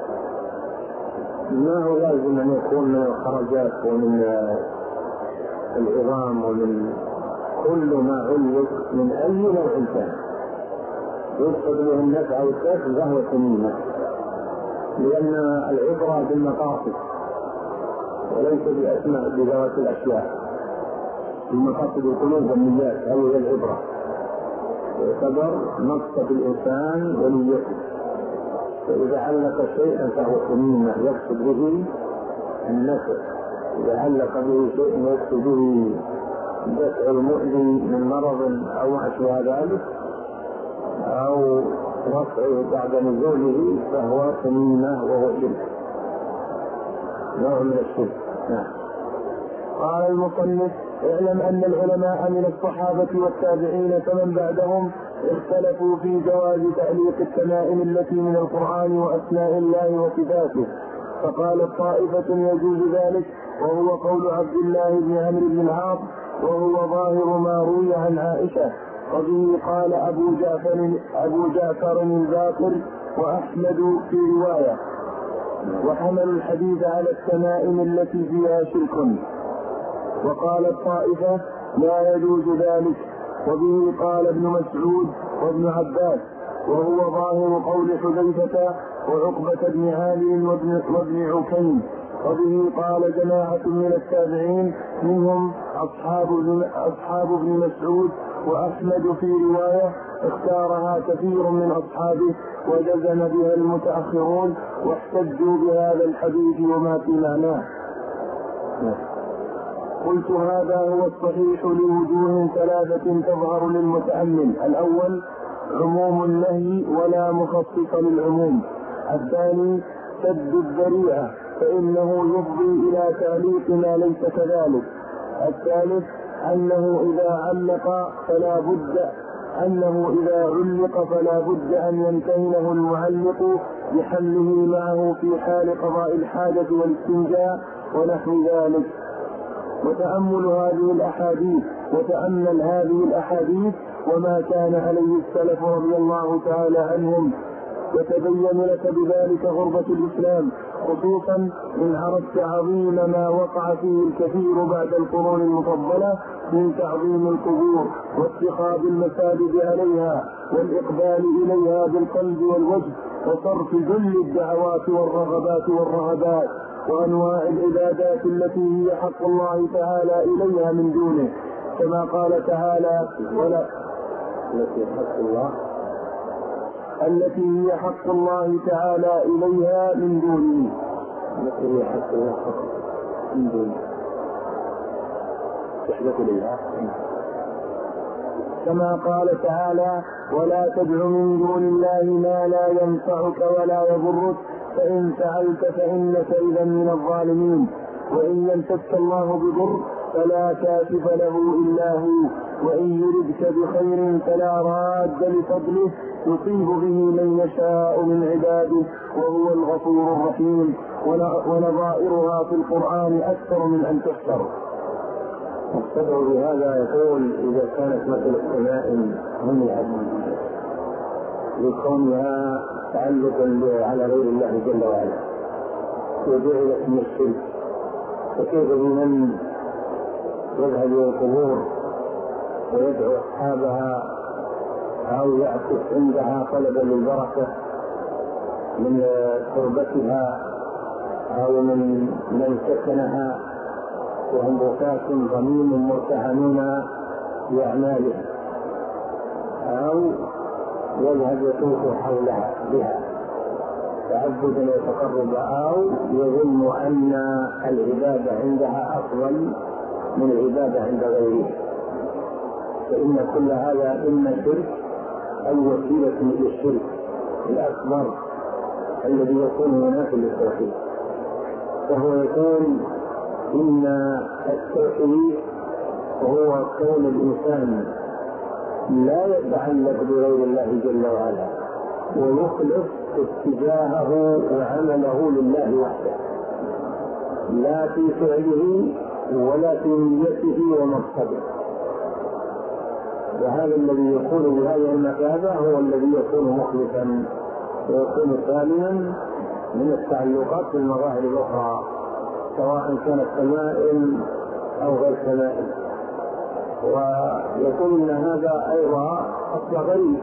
ما هو لازم أن يكون من الخرجات ومن العظام ومن كل ما علق من أي نوع كان يقصد به النفع والكسب فهو تميمة، لأن العبرة بالمقاصد، وليس بأسماء بذوات الأشياء. المقاصد القلوب والنيات هذه هي العبرة، يعتبر مقصد الإنسان ونيته. فإذا علق شيئا فهو تميمة يقصد به النفع، إذا علق به شيء يقصد به دفع المؤذي من مرض أو ما أشبه ذلك أو رفعه بعد نزوله فهو تميمة وهو شرك، نوع من الشرك. قال المصنف: اعلم أن العلماء من الصحابة والتابعين فمن بعدهم اختلفوا في جواز تعليق التمائم التي من القرآن وأسماء الله وصفاته، فقالت طائفة يجوز ذلك، وهو قول عبد الله بن عمرو بن العاص، وهو ظاهر ما روي عن عائشة. وبه قال أبو جعفر الباقر وأحمد في رواية، وحملوا الحديث على التمائم التي فيها شرك. وقال الطائفة لا يجوز ذلك، وبه قال ابن مسعود وابن عباس، وهو ظاهر قول حذيفة وعقبة بن عامر وابن عكيم. وبه قال جماعة من التابعين منهم أصحاب ابن مسعود، وأحمد في رواية اختارها كثير من أصحابه وجزم بها المتأخرون، واحتجوا بهذا الحديث وما في معناه. قلت هذا هو الصحيح لوجوه ثلاثة تظهر للمتأمل: الأول عموم النهي ولا مخصص للعموم، الثاني سد الذريعة فإنه يفضي إلى تعليق ما ليس كذلك، الثالث أنه إذا علق فلا بد أن يمتهنه المعلق بحمله معه في حال قضاء الحاجة والاستنجاء ونحو ذلك. وتأمل هذه الأحاديث وما كان عليه السلف رضي الله تعالى عنهم، وتبين لك بذلك غربة الإسلام، خصوصا إن عرفت عظيم ما وقع فيه الكثير بعد القرون المفضلة من تعظيم القبور واتخاذ المساجد عليها والإقبال إليها بالقلب والوجه، وصرف جل الدعوات والرغبات وأنواع العبادات التي هي حق الله تعالى إليها من دونه، كما قال تعالى: التي هي حق الله تعالى إليها من دونه، التي هي حق الله من دونه تحدث إليها، كما قال تعالى: ولا تدع من دون الله ما لا ينفعك ولا يضرك فإن فعلت فإنك إذا من الظالمين، وإن يمسك الله بضر فلا كاشف له إلا هو، وإن يردك بخير فلا راد لفضله يصيب به من يشاء من عباده وهو الغفور الرحيم. ونظائرها في القرآن أكثر من أن تحصر. السبب بهذا يقول: إذا كانت مثل التمائم منعت لكونها تعلقا على غير الله جل وعلا وجعلت من الشرك، فكيف بمن يذهب إلى القبور ويدعو أصحابها أو يعكف عندها طلبا للبركة من تربتها أو من سكنها، وهم رفاة ضميم مرتهنون بأعمالها، أو يذهب يطوف حولها بها تعبدا وتقربا، أو يظن أن العبادة عندها أفضل من العبادة عند غيره، فإن كل هذا إما شرك أو وسيلة للشرك الأكبر الذي يكون منافي للتوحيد. فهو يقول إن التوحيد هو كون الإنسان لا يتعلق بغير الله جل وعلا ويخلص اتجاهه وعمله لله وحده، لا في فعله ولا في نيته ومقصده. وهذا الذي يكون بهذه المثابة هو الذي يكون مخلصا ويكون سالما من التعلقات بالمظاهر الأخرى، سواء كانت تمائم أو غير تمائم. ويكون ان هذا ايضا اصل غريب،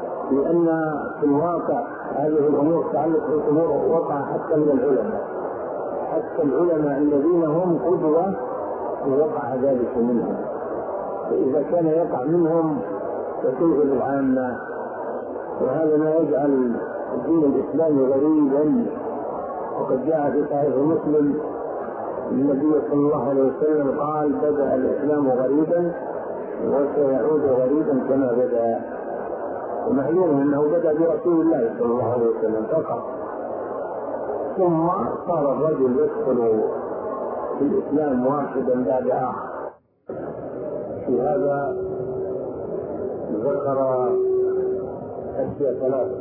لان في الواقع هذه الامور تعلق بالامور وقع حتى من العلماء، حتى العلماء الذين هم قدوة وقع ذلك منهم، فإذا كان يقع منهم فكيف بالعامة؟ وهذا ما يجعل الدين الإسلامي غريبا. وقد جاء في صحيح مسلم النبي صلى الله عليه وسلم قال: بدأ الإسلام غريبا وسيعود غريبا كما بدأ. ومعلوم أنه بدأ برسول الله صلى الله عليه وسلم فقط، ثم صار الرجل يدخل في الإسلام واحدا بعد آخر. في هذا ذكر أشياء ثلاثة: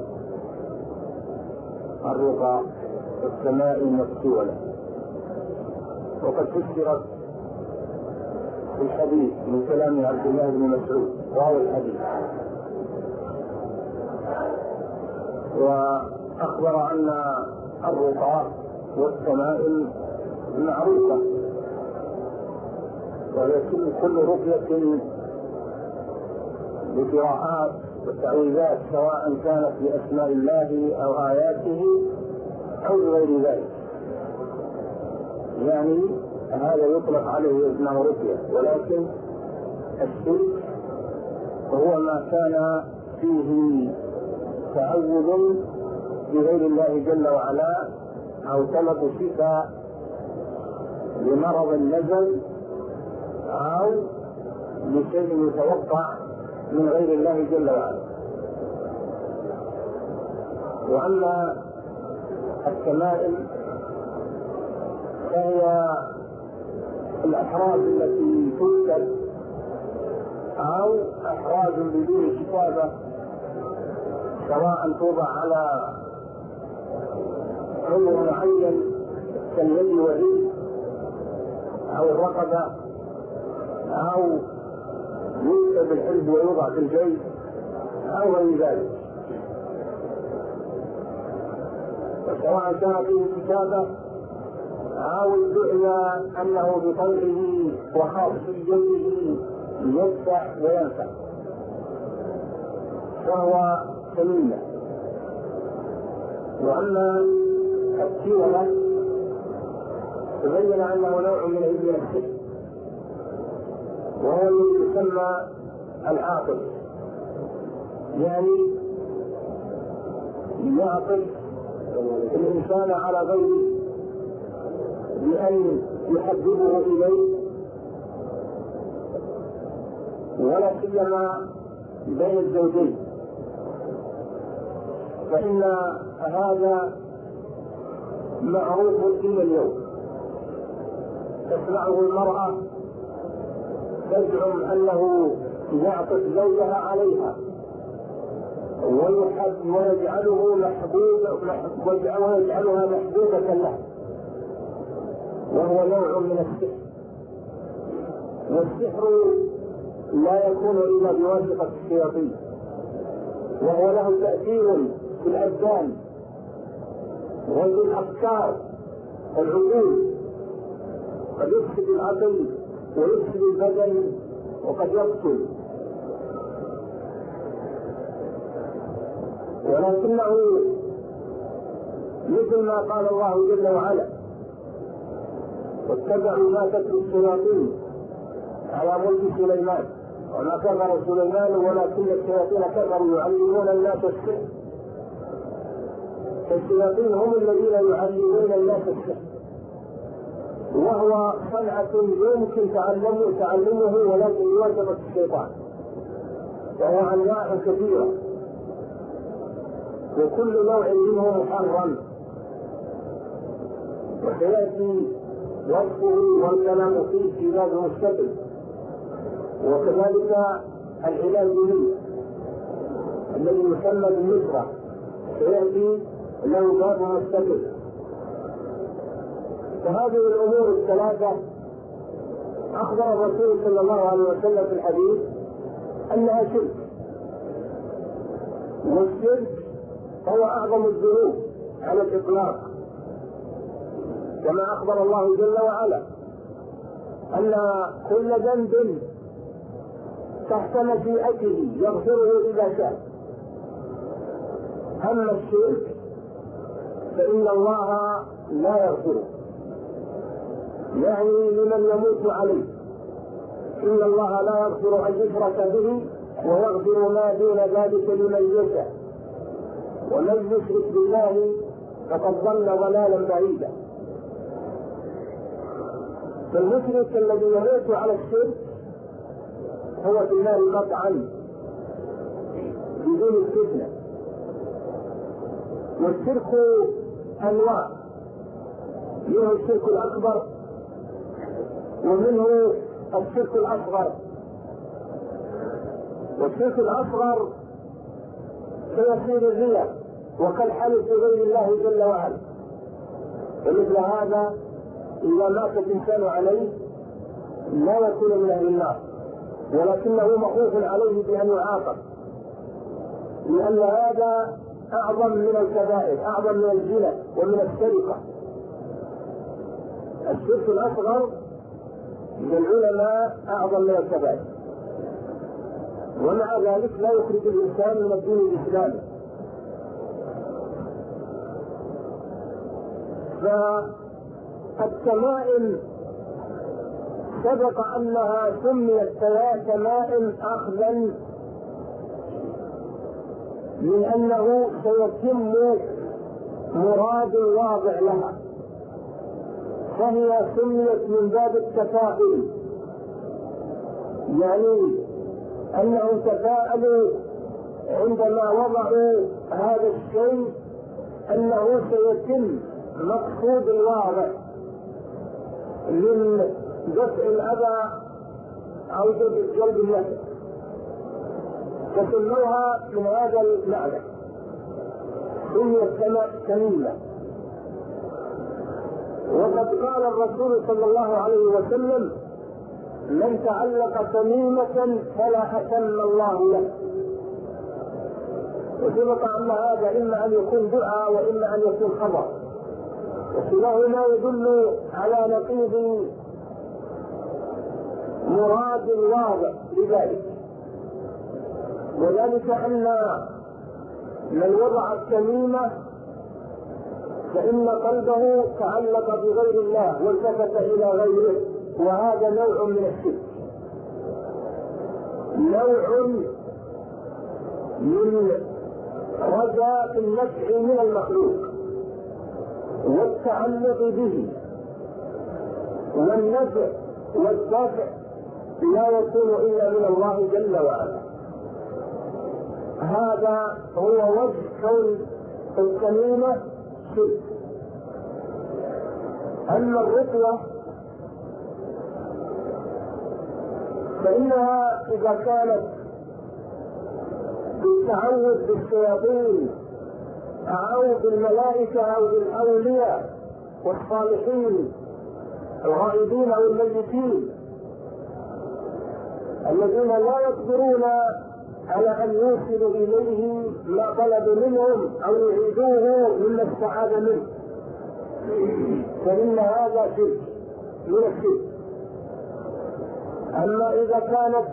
الرقى والسماء المفتولة. وقد فسرت في الحديث من كلام عبد الله بن مسعود وهو الحديث، وأخبر أن الرقى والسمائم معروفة، وهي كل رقية بقراءات وتعويذات سواء كانت بأسماء الله أو آياته أو بغير ذلك، يعني هذا يطلق عليه اسمه رقية. ولكن الشرك هو ما كان فيه تعوذ بغير الله جل وعلا أو طلب شفاء لمرض نزل أو لشيء يتوقع من غير الله جل وعلا. وأما التمائم فهي الأحراز التي تكتب أو أحراز بدون كتابة، سواء توضع على عضو معين كاليد والرجل أو الرقبة، أو يكتب الحلب ويوضع في الجيب أو غير ذلك، وسواء كان فيه كتابة أو ادعي أنه بطبعه وخاصيته يدفع وينفع فهو سمية. وأما التيرة تبين أنه نوع من علم السحر، وهو الذي يسمى العاقل، يعني يعقل الإنسان على غيره بأن يحببه إليه، ولا سيما بين الزوجين، فإن هذا معروف إلى اليوم. تسمعه المرأة تزعم أنه يعطف زوجها عليها ويجعلها محبوبة له، وهو نوع من السحر. والسحر لا يكون إلا بواسطة الشياطين، وهو له تأثير في الأبدان وفي الأفكار والعقول، قد يفسد العقل ويفسد البدن وقد يقتل. ولكنه مثل ما قال الله جل وعلا: واتبعوا ما تتلو الشياطين على ملك سليمان وما كفر سليمان ولكن الشياطين كفروا يعلمون الناس السحر. فالشياطين هم الذين يعلمون الناس السحر، وهو صنعة يمكن تعلمه ولكن بواسطة الشيطان، وهو أنواع كثيرة وكل نوع منه محرم، وسيأتي وصفه والكلام فيه في باب مستقل. وكذلك العلاج به الذي يسمى بالنسبة سيأتي له باب مستقل. فهذه الأمور الثلاثة أخبر الرسول صلى الله عليه وسلم في الحديث أنها شرك، والشرك هو أعظم الذنوب على الإطلاق، كما أخبر الله جل وعلا أن كل ذنب تحت مشيئته يغفره إذا شاء. أما الشرك فإن الله لا يغفره، يعني لمن يموت عليه. إن الله لا يغفر أن يشرك به ويغفر ما دون ذلك لمن يشاء، ومن يشرك بالله فقد ضل ضلالا بعيدا. فالمشرك الذي يموت على الشرك هو في النار قطعا بدون استثناء. والشرك انواع، منه الشرك الاكبر ومنه الشرك الاصغر. والشرك الاصغر كيصير الرياء وكالحلف بغير الله جل وعلا، ومثل هذا اذا مات الانسان عليه لا يكون من اهل النار، ولكنه مخوف عليه بان يعاقب، لان هذا اعظم من الكبائر، اعظم من الزنا ومن السرقه. الشرك الاصغر من العلماء اعظم من الكبائر، ومع ذلك لا يخرج الانسان من الدين الاسلامي. فالتمائم سبق انها سميت تمائم اخذا من انه سيتم مراد واضع لها، فهي سميت من باب التفاؤل، يعني انهم تفاءلوا عندما وضعوا هذا الشيء انه سيتم مقصود واضح من دفع الاذى او جلب النفع، فسموها من هذا المعنى، سميت تميمة. وقد قال الرسول صلى الله عليه وسلم: من تعلق تميمة فلا أتم الله له. وسبق أن هذا إما أن يكون دعاء وإما أن يكون خبر، وكلاهما يدل على نقيض مراد واضح لذلك. وذلك أن من وضع التميمة فإن قلبه تعلق بغير الله والتفت إلى غيره، وهذا نوع من الشرك، نوع من رجاء النفع من المخلوق والتعلق به، والنفع والدفع لا يكون إلا من الله جل وعلا. هذا هو وجه كون التميمة شرك. أما الرقية فإنها إذا كانت بالتعوذ بالشياطين أو بالملائكة أو بالأولياء والصالحين الغائبين أو الميتين الذين لا يقدرون على أن يوصلوا إليه ما طلب منهم أو يعيدوه مما استعاذ منه، فإن هذا شرك من الشرك. أما إذا كانت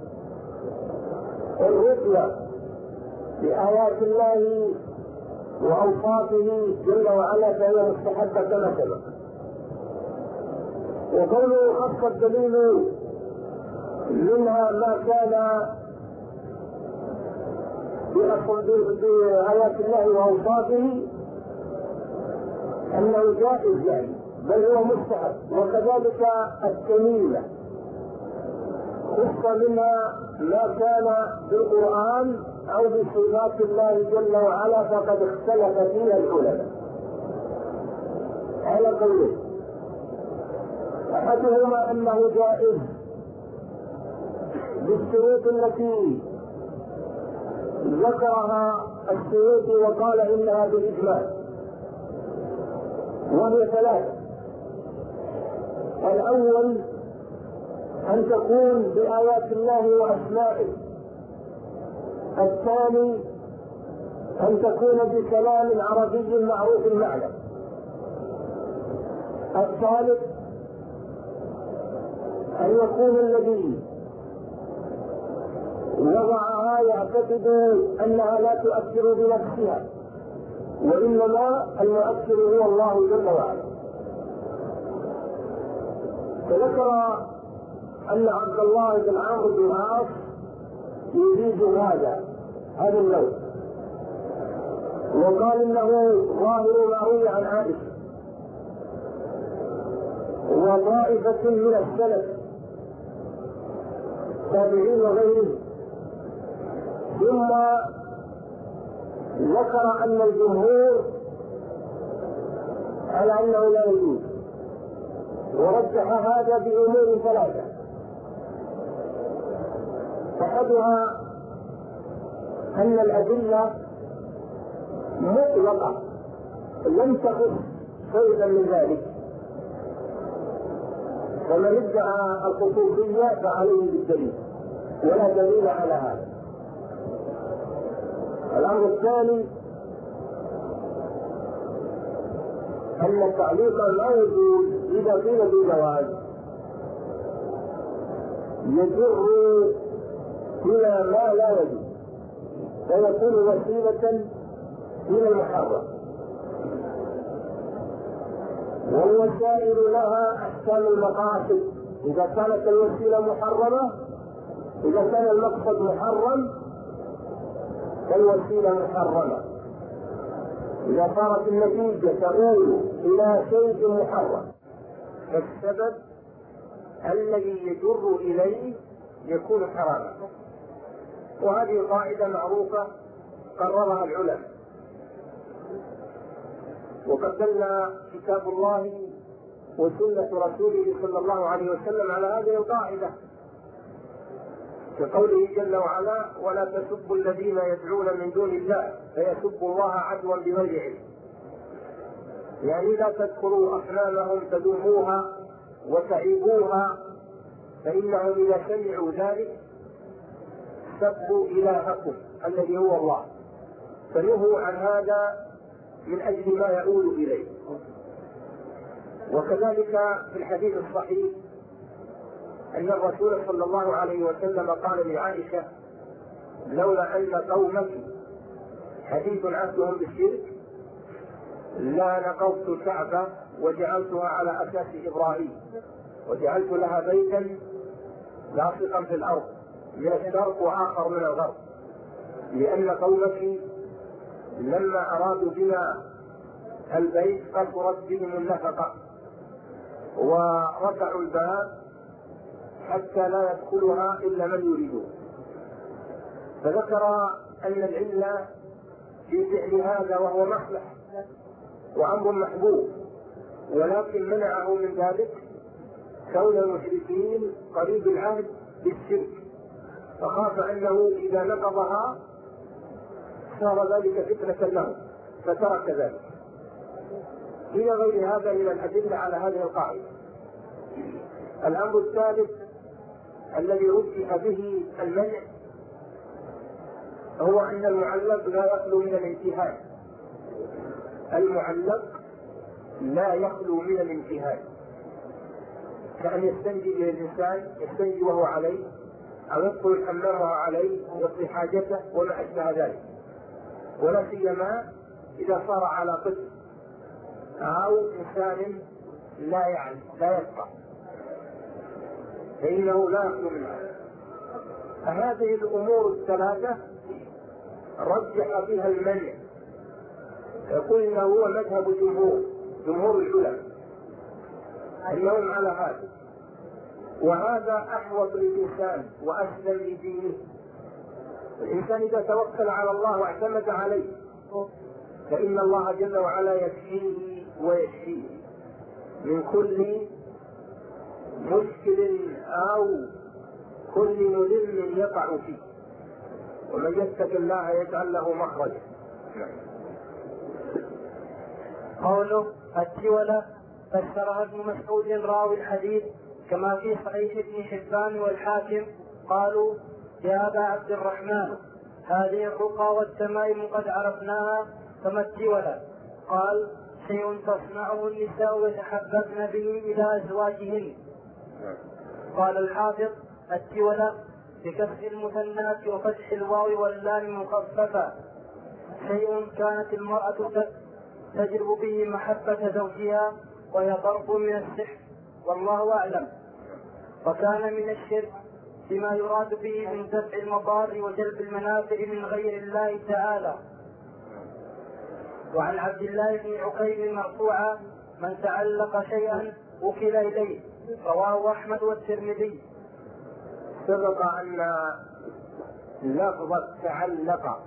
الرقية بآيات الله وأوصافه جل وعلا فهي مستحبة كما سبق. وقوله خص الدليل منها ما كان بآيات الله وأوصافه أنه جائز يعني، بل هو مستحب. وكذلك التميمة خص منها ما كان بالقرآن أو بصفات الله جل وعلا فقد اختلف فيها العلماء على قولين: أحدهما أنه جائز بالشروط التي ذكرها السيوطي وقال إنها بالإجماع، وهي ثلاثة: الأول أن تكون بآيات الله وأسمائه، الثاني أن تكون بكلام عربي معروف المعنى، الثالث أن يكون الذي وضعها يعتقد أنها لا تؤثر بنفسها، وإنما المؤثر هو الله جل وعلا. فذكر أن عبد الله بن عمرو بن العاص يريد هذا النوع، وقال إنه ظاهر ما روي عن عائشة وطائفة من السلف تابعين وغيرهم، ثم ذكر أن الجمهور على أنه لا يجوز، ورجح هذا بأمور ثلاثة. أحدها أن الأدلة مطلقة لم تخص شيئا من ذلك، فمن ادعى الخصوصية فعليه بالدليل، ولا دليل على هذا. الأمر الثاني أن التعليق لا يجوز إذا قيل بالجواز يجر إلى ما لا يجوز ويكون وسيلة إلى المحرم، والوسائل لها أحكام المقاصد. إذا كانت الوسيلة محرمة، إذا كان المقصد محرم فالوسيلة محرمة. إذا صارت النتيجة تؤول إلى شيء محرم فالسبب الذي يجر إليه يكون حراما، وهذه قاعدة معروفة قررها العلماء، وقد دل كتاب الله وسنة رسوله صلى الله عليه وسلم على هذه القاعدة كقوله جل وعلا: ولا تسبوا الذين يدعون من دون الله فيسبوا الله عدوا بغير علم. يعني لا تذكروا أصنامهم تذوموها وتعيبوها، فإنهم إذا سمعوا ذلك سبوا إلهكم الذي هو الله، فنهوا عن هذا من أجل ما يؤول إليه. وكذلك في الحديث الصحيح أن الرسول صلى الله عليه وسلم قال لعائشة: لولا أن قومك حديث عهدهم بالشرك لا نقضت الكعبة وجعلتها على أساس إبراهيم، وجعلت لها بيتا لاصقا في الأرض من الشرق وآخر من الغرب، لأن قومك لما أرادوا بنا البيت قصرت بهم النفقة ورفعوا الباب حتى لا يدخلها إلا من يريدون. فذكر أن العلة في فعل هذا وهو مصلح وأمر محبوب، ولكن منعه من ذلك كون المشركين قريب العهد بالشرك، فخاف أنه إذا نقضها صار ذلك فتنة له فترك ذلك. إلى غير هذا من الأدلة على هذه القاعدة. الأمر الثالث الذي رجح به المنع هو أن المعلق لا يخلو من الانتهاء. المعلق لا يخلو من الانتهاء، كأن يستنجي به الإنسان، يستنجي وهو عليه، أو يدخل الحمام وهو عليه يقضي حاجته وما أشبه ذلك، ولا سيما إذا صار على قسم أو إنسان لا يعلم لا يفقه، فإنه لا يخلو منها. هذه الأمور الثلاثة رجح بها المنع، يقول إنه هو مذهب جمهور العلماء أنهم على هذا، وهذا أحوط للإنسان وأسلم لدينه. الإنسان إذا توكل على الله واعتمد عليه فإن الله جل وعلا يكفيه ويشفيه من كل مشكل أو كل مذل يقع فيه، ومن يتق الله يجعل له مخرجا. قوله التولة فسرها ابن مسعود راوي الحديث كما في صحيح ابن حبان والحاكم قالوا: يا أبا عبد الرحمن، هذه الرقى والتمائم قد عرفناها، فما التولة؟ قال: شيء تصنعه النساء يتحببن به إلى أزواجهن. قال الحافظ: التولة بكسر المثنات وفتح الواو واللام مخففة، شيء كانت المرأة تجلب به محبة زوجها وهي ضرب من السحر، والله أعلم. وكان من الشرك بما يراد به من دفع المضار وجلب المنافع من غير الله تعالى. وعن عبد الله بن عقيل مرفوعا: من تعلق شيئا وكل إليه. رواه أحمد والترمذي. سبق أن لفظة تعلق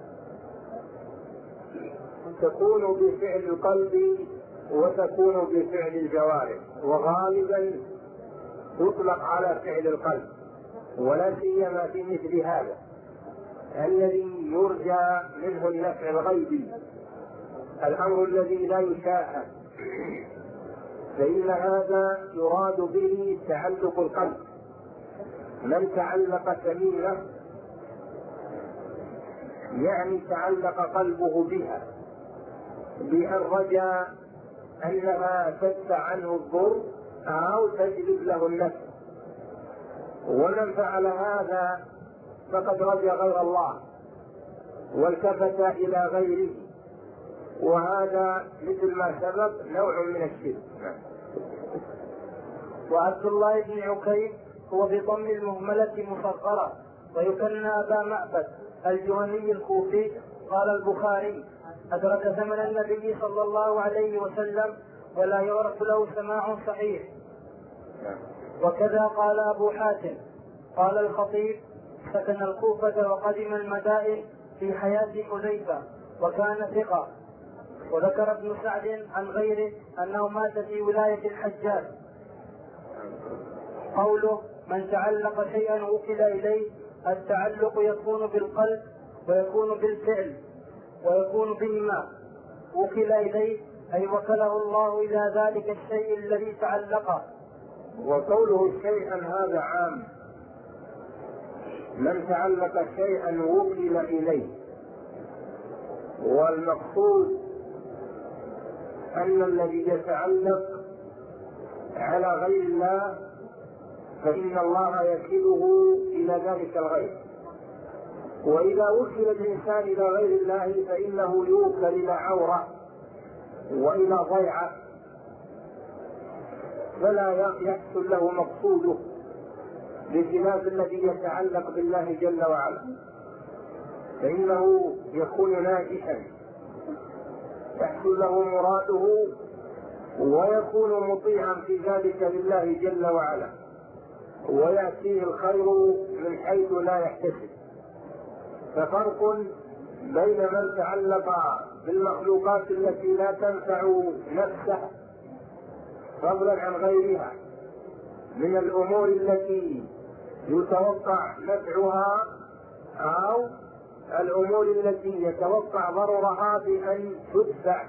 تكون بفعل القلب وتكون بفعل الجوارح، وغالبا تطلق على فعل القلب، ولا سيما في مثل هذا الذي يرجى منه النفع الغيبي، الأمر الذي لا يشاء، فإن هذا يراد به تعلق القلب. من تعلق تميمة يعني تعلق قلبه بها بأن رجا أنها تدفع عنه الضر أو تجلب له النفع، ومن فعل هذا فقد رجا غير الله والتفت إلى غيره، وهذا مثل ما سبق نوع من الشرك. وعبد الله بن عقيل هو بضم المهملة مصغرة، ويكنى أبا معبد الجهني الكوفي. قال البخاري: أدرك زمن النبي صلى الله عليه وسلم ولا يعرف له سماع صحيح. وكذا قال أبو حاتم. قال الخطيب: سكن الكوفة وقدم المدائن في حياة حذيفة وكان ثقة. وذكر ابن سعد عن غيره أنه مات في ولاية الحجاج. قوله: من تعلق شيئا وكل إليه، التعلق يكون بالقلب ويكون بالفعل ويكون بهما. وكل إليه أي وكله الله إلى ذلك الشيء الذي تعلقه. وقوله شيئا هذا عام، من تعلق شيئا وكل إليه، والمقصود أن الذي يتعلق على غير الله فإن الله يكله إلى ذلك الغير، وإذا وكل الإنسان إلى غير الله فإنه يوكل إلى عورة وإلى ضيعة، فلا يحصل له مقصوده، بخلاف الذي يتعلق بالله جل وعلا فإنه يكون ناجحا، يحصل له مراده ويكون مطيعا في ذلك لله جل وعلا، ويأتيه الخير من حيث لا يحتسب. ففرق بين من تعلق بالمخلوقات التي لا تنفع نفسه فضلا عن غيرها من الأمور التي يتوقع نفعها أو الأمور التي يتوقع ضررها بأن تدفع،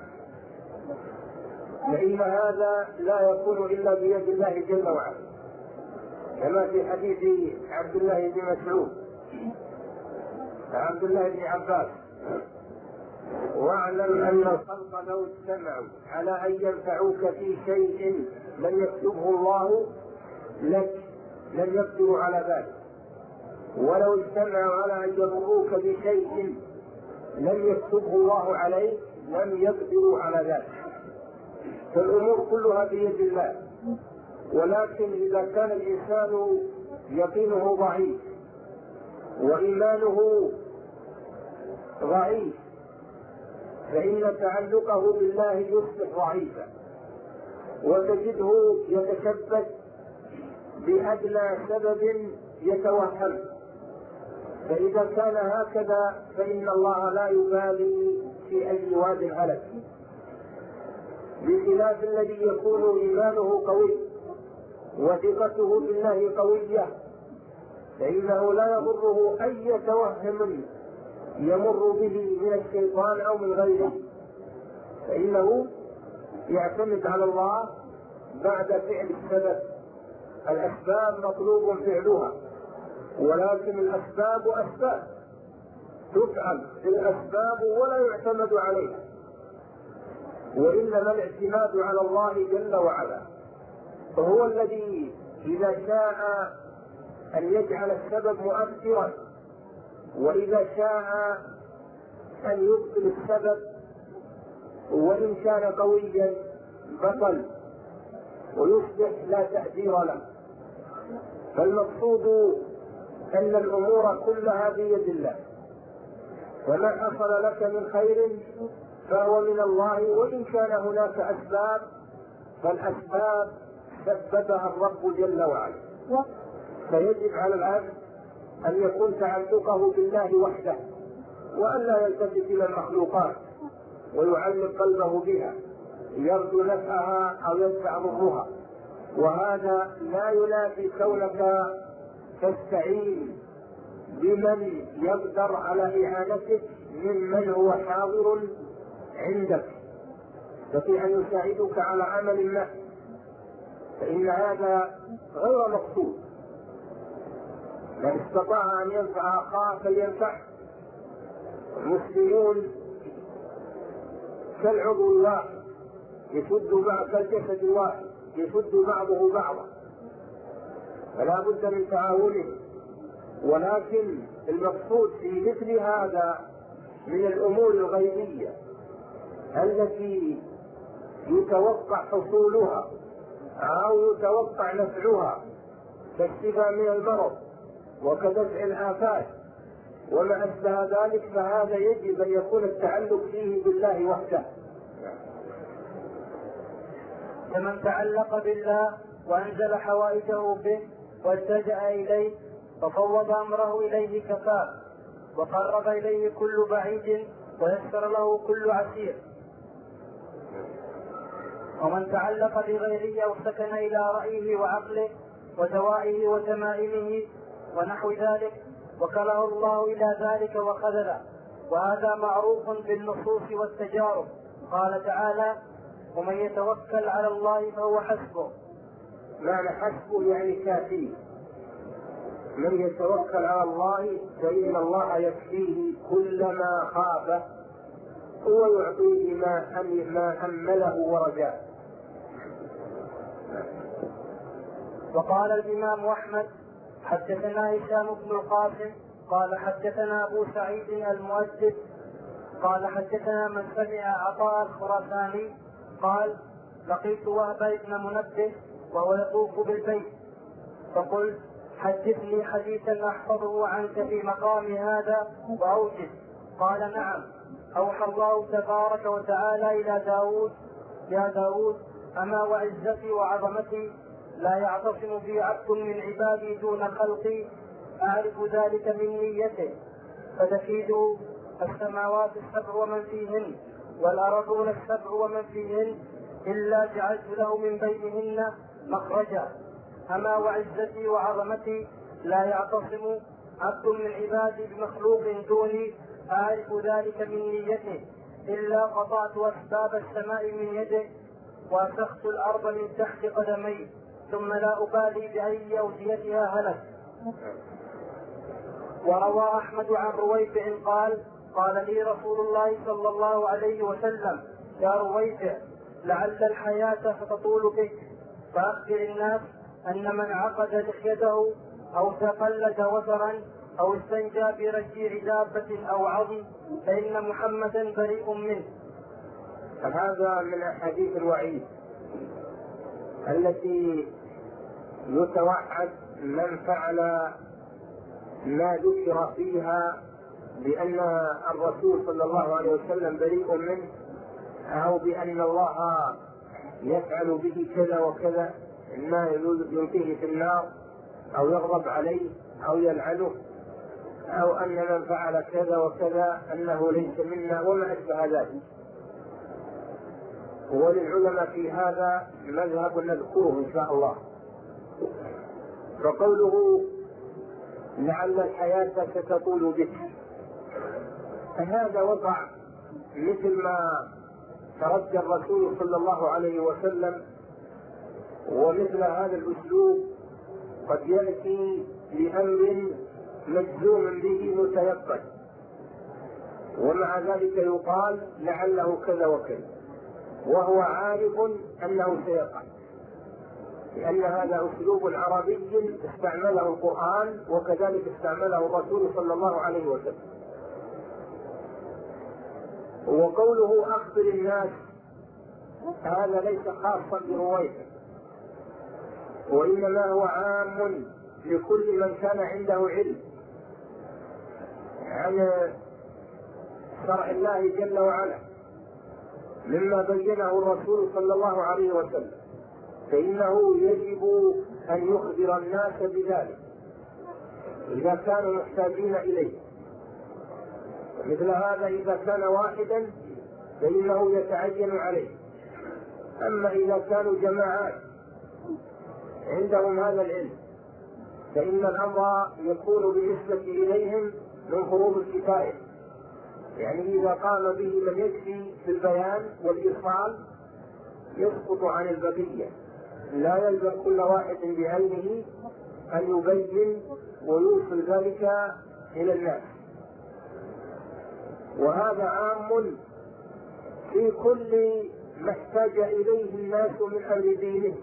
فإن هذا لا يكون إلا بيد الله جل وعلا، كما في حديث عبد الله بن مسعود عبد الله بن عباس: واعلم أن الخلق لو اجتمعوا على أن ينفعوك في شيء لم يكتبه الله لك لم يقدروا على ذلك، ولو اجتمعوا على أن يضروك بشيء لم يكتبه الله عليك لم يقدروا على ذلك. فالأمور كلها بيد الله، ولكن إذا كان الإنسان يقينه ضعيف وإيمانه ضعيف فإن تعلقه بالله يصبح ضعيفا، وتجده يتشبث بأدنى سبب يتوهم، فإذا كان هكذا فإن الله لا يبالي في أي واد هلك، بخلاف الذي يكون إيمانه قوي وثقته بالله قوية فإنه لا يضره أي توهم يمر به من الشيطان أو من غيره، فإنه يعتمد على الله بعد فعل السبب. الأسباب مطلوب فعلها، ولكن الأسباب أسباب تفعل الأسباب ولا يعتمد عليها، وإنما الاعتماد على الله جل وعلا، فهو الذي إذا شاء أن يجعل السبب مؤثرا، وإذا شاء أن يبطل السبب وإن كان قويا بطل ويصبح لا تأثير له. فالمقصود أن الأمور كلها بيد الله، وما حصل لك من خير فهو من الله، وإن كان هناك أسباب فالأسباب سببها الرب جل وعلا. فيجب على العبد أن يكون تعلقه بالله وحده، وأن لا يلتفت إلى المخلوقات ويعلق قلبه بها يرجو نفعها أو يدفع ضرها. وهذا لا ينافي كونك تستعين بمن يقدر على إعانتك ممن هو حاضر عندك يستطيع أن يساعدك على عمل ما، فإن هذا غير مقصود. من استطاع أن ينفع أخاه فلينفعه. المسلمون كالعضو الواحد كالجسد الواحد يشد بعضه بعضا، فلا بد من تعاونه. ولكن المقصود في مثل هذا من الأمور الغيبية التي يتوقع حصولها أو يتوقع نفعها كالشفاء من المرض وكدفع الآفات وما أشبه ذلك، فهذا يجب أن يكون التعلق فيه بالله وحده. فمن تعلق بالله وأنزل حوائجه به والتجأ إليه ففوض أمره إليه كفاه، وقرب إليه كل بعيد ويسر له كل عسير. ومن تعلق بغيره أو سكن إلى رأيه وعقله ودوائه وتمائمه ونحو ذلك وكله الله إلى ذلك وخذله، وهذا معروف بالنصوص والتجارب. قال تعالى: ومن يتوكل على الله فهو حسبه. معنى حسبه يعني كافيه. من يتوكل على الله فإن الله يكفيه كل ما خافه ويعطيه ما أمله ورجاه. وقال الإمام أحمد: حدثنا هشام بن القاسم قال حدثنا أبو سعيد المؤدب قال حدثنا من سمع عطاء الخراساني قال: لقيت وهب بن منبه وهو يطوف بالبيت، فقلت: حدثني حديثا أحفظه عنك في مقام هذا وأوجد. قال: نعم. أوحى الله تبارك وتعالى إلى داود: يا داود، أما وعزتي وعظمتي لا يعتصم بي عبد من عبادي دون خلقي، أعرف ذلك من نيته، فتكيده السماوات السبع ومن فيهن والأرضون السبع ومن فيهن إلا جعلت له من بينهن مخرجا. أما وعزتي وعظمتي لا يعتصم عبد من عبادي بمخلوق دوني، أعرف ذلك من نيته، إلا قطعت أسباب السماء من يده وأسخت الأرض من تحت قدمي، ثم لا أبالي بأي أوديتها هلك. وروى أحمد عن رويفع قال: قال لي رسول الله صلى الله عليه وسلم: يا رويفع، لعل الحياة ستطول بك، فأخبر الناس أن من عقد لحيته أو تقلد وترا أو استنجى برجيع دابة أو عظم فإن محمدا بريء منه. هذا من أحاديث الوعيد التي يتوعد من فعل ما ذكر فيها بأن الرسول صلى الله عليه وسلم بريء منه، أو بأن الله يفعل به كذا وكذا، ما يلقيه في النار أو يغضب عليه أو يلعنه، أو أن من فعل كذا وكذا أنه ليس منا وما أشبه ذلك. وللعلماء في هذا مذهب نذكره إن شاء الله. فقوله لعل الحياة ستطول بك، فهذا وضع مثل ما ترجى الرسول صلى الله عليه وسلم، ومثل هذا الأسلوب قد يأتي لأمر مجزوم به متيقن، ومع ذلك يقال لعله كذا وكذا وهو عارف أنه سيقع، لأن هذا أسلوب عربي استعمله القرآن وكذلك استعمله الرسول صلى الله عليه وسلم. وقوله أخبر الناس هذا ليس خاصا برويفع، وإنما هو عام لكل من كان عنده علم عن شرع الله جل وعلا مما بينه الرسول صلى الله عليه وسلم، فإنه يجب أن يخبر الناس بذلك إذا كانوا محتاجين إليه. مثل هذا إذا كان واحدا فإنه يتعين عليه. أما إذا كانوا جماعات عندهم هذا العلم فإن الأمر يكون بالنسبة إليهم من فروض الكفاية، يعني إذا قام به من يكفي في البيان والإيصال يسقط عن البقية، لا يلزم كل واحد بعينه أن يبين ويوصل ذلك إلى الناس. وهذا عام في كل ما احتاج إليه الناس من أمر دينه.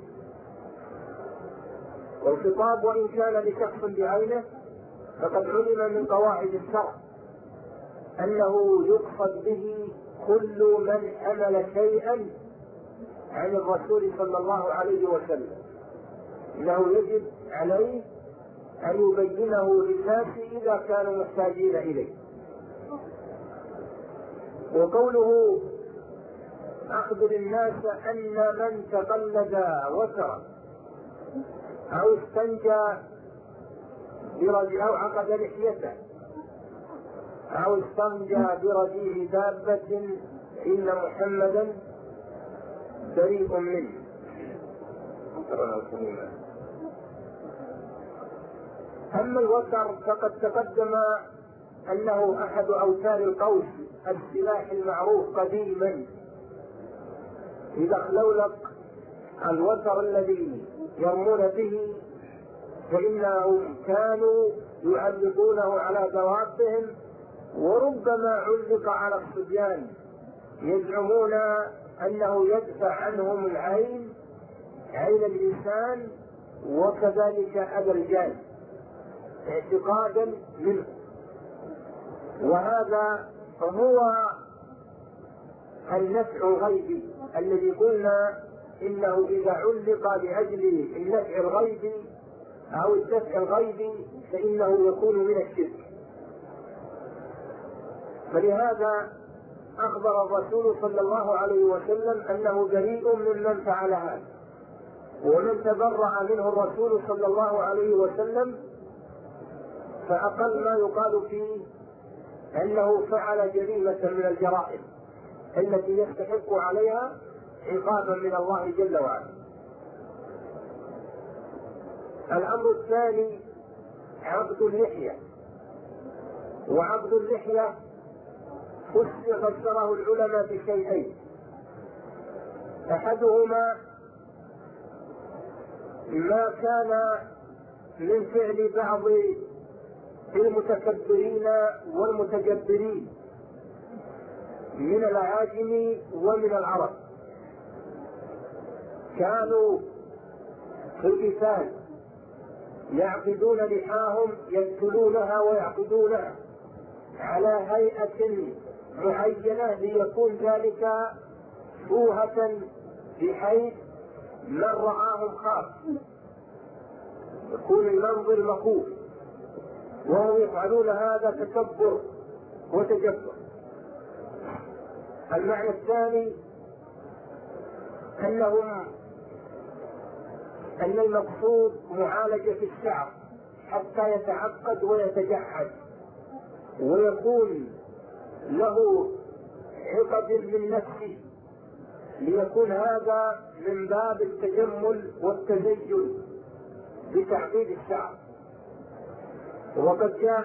والخطاب وإن كان لشخص بعينه فقد علم من قواعد الشرع أنه يقصد به كل من حمل شيئا عن الرسول صلى الله عليه وسلم، إنه يجب عليه أن يبينه للناس إذا كانوا محتاجين إليه. وقوله أخبر الناس أن من تقلد وترا أو استنجى برجل أو عقد لحيته أو استنجى برجيل دابة إن محمدا بريء منه. أما الوتر فقد تقدم أنه أحد أوتار القوس السلاح المعروف قديما. إذا خلولق الوتر الذي يرمون به فإنهم كانوا يعلقونه على دوابهم، وربما علق على الصبيان يزعمون أنه يدفع عنهم العين عين الإنسان وكذلك أذى الرجال اعتقادا منه. وهذا هو النفع الغيبي الذي قلنا إنه إذا علق لأجل النفع الغيبي أو الدفع الغيبي فإنه يكون من الشرك. فلهذا أخبر الرسول صلى الله عليه وسلم أنه بريء ممن فعل هذا، ومن تبرأ منه الرسول صلى الله عليه وسلم فأقل ما يقال فيه أنه فعل جريمة من الجرائم التي يستحق عليها عقابا من الله جل وعلا. الأمر الثاني عقد اللحية. وعقد اللحية فسره العلماء بشيئين: أحدهما ما كان من فعل بعض المتكبرين والمتجبرين من الأعاجم ومن العرب، كانوا في القتال يعقدون لحاهم يقتلونها ويعقدونها على هيئة معينة ليكون ذلك شوهة بحيث من رآهم خاف، يكون المنظر مخوف، وهم يفعلون هذا تكبر وتجبر. المعنى الثاني أن المقصود معالجة الشعر حتى يتعقد ويتجحد ويكون له عقد من نفسه، ليكون هذا من باب التجمل والتزين بتعقيد الشعر. وقد جاء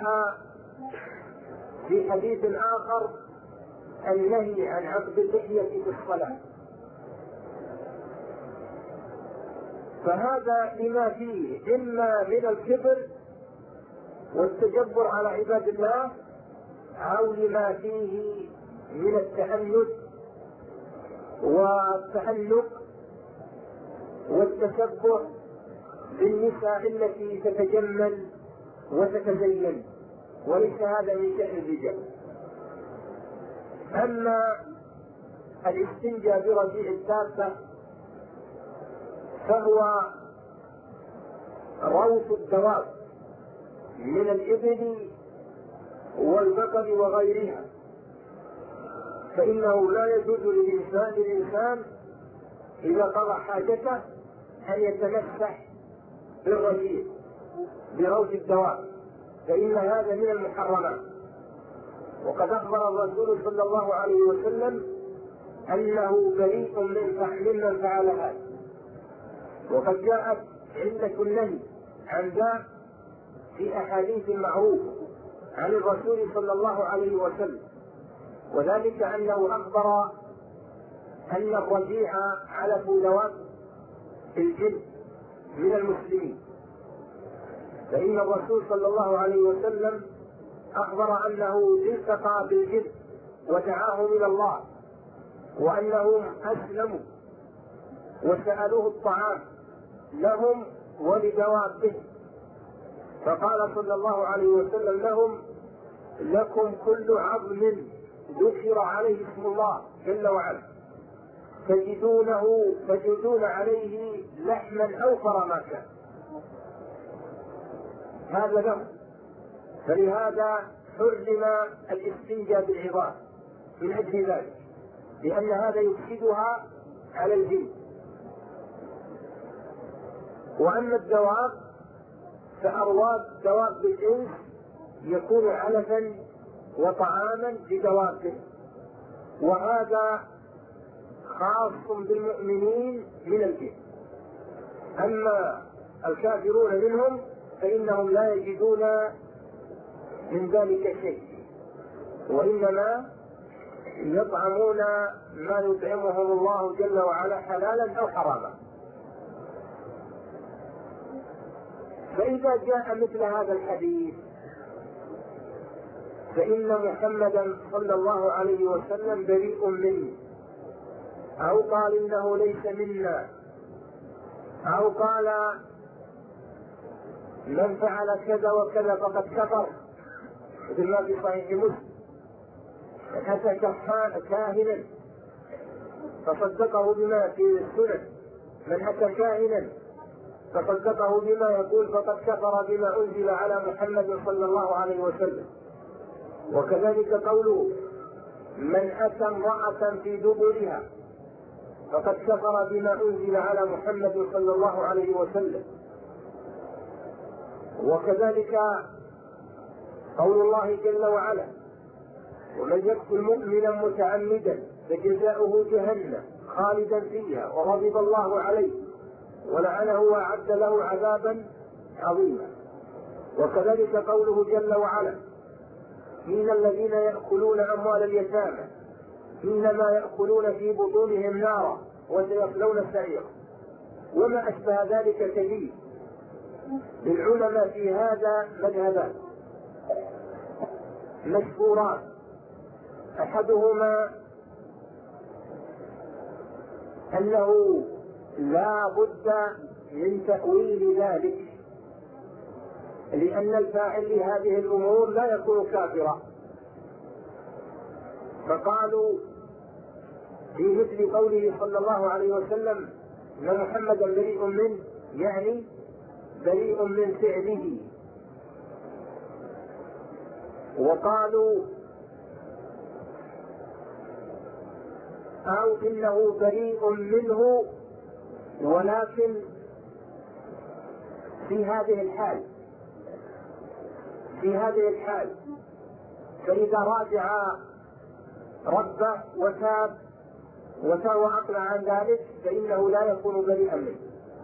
في حديث آخر النهي عن عقد اللحية في الصلاة، فهذا لما فيه إما من الكبر والتجبر على عباد الله، أو لما فيه من التعنت والتحلق والتشبه بالنساء التي تتجمل وتتزين، وليس هذا من شأن الرجال. أما الاستنجاء برجيع الدابة فهو روث الدواب من الإبل والبقر وغيرها، فإنه لا يجوز للإنسان إذا قضى حاجته أن يتمسح بالرجيع بروث الدواب، فإن هذا من المحرمات. وقد أخبر الرسول صلى الله عليه وسلم أنه بريء ممن فعل هذا. وقد جاءت عدة النهي عن ذلك في أحاديث معروفة عن الرسول صلى الله عليه وسلم، وذلك أنه أخبر أن الرجيع على دواب الجن من المسلمين، فإن الرسول صلى الله عليه وسلم أخبر أنه التقى بالجن ودعاه من الله، وأنهم أسلموا وسألوه الطعام لهم ولدوابهم، فقال صلى الله عليه وسلم لهم: لكم كل عظم ذكر عليه اسم الله جل وعلا تجدون عليه لحما أوفر ما كان، هذا له. فلهذا حرم الاستنجاء بالعظام من أجل ذلك، لأن هذا يفسدها على الجن. وأما الدواب فأرواد دواب بالإنس يكون علفا وطعاما لدوابه، وهذا خاص بالمؤمنين من الجن. أما الكافرون منهم فإنهم لا يجدون من ذلك شيء، وإنما يطعمون ما يطعمهم الله جل وعلا حلالا أو حراما. فإذا جاء مثل هذا الحديث فإن محمدا صلى الله عليه وسلم بريء منه، أو قال إنه ليس منا، أو قال من فعل كذا وكذا فقد كفر، مثل ما في صحيح مسلم: من أتى كاهنا فصدقه بما في السنن، من أتى كاهنا فصدقه بما يقول فقد كفر بما أنزل على محمد صلى الله عليه وسلم. وكذلك قوله: من أتى امرأة في دبرها فقد كفر بما أنزل على محمد صلى الله عليه وسلم. وكذلك قول الله جل وعلا: ومن يقتل مؤمنا متعمدا فجزاؤه جهنم خالدا فيها وغضب الله عليه ولعنه وأعد له عذابا عظيما. وكذلك قوله جل وعلا: من الذين يأكلون أموال اليتامى إنما يأكلون في بطونهم نارا وسيصلون سعيرا، وما أشبه ذلك كثير. للعلماء في هذا مذهبان مشهوران: أحدهما أنه لا بد من تأويل ذلك، لأن الفاعل لهذه الأمور لا يكون كافرا، فقالوا في مثل قوله صلى الله عليه وسلم: إن محمدا بريء منه، يعني بريء من فعله. وقالوا أو إنه بريء منه ولكن في هذه الحال فإذا راجع ربه وتاب وأقلع عن ذلك فإنه لا يكون بريئا منه.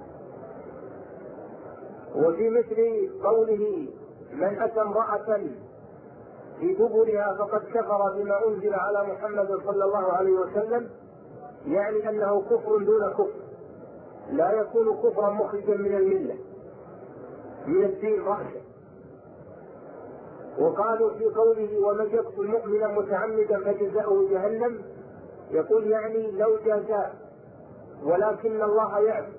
وفي مثل قوله: من أتى امرأة في دبرها فقد كفر بما أنزل على محمد صلى الله عليه وسلم، يعني أنه كفر دون كفر، لا يكون كفرا مخرجا من الملة من الدين رأسا. وقالوا في قوله: ومن يقتل مؤمنا متعمدا فجزاؤه جهنم، يقول يعني لو جازاه ولكن الله يعفو.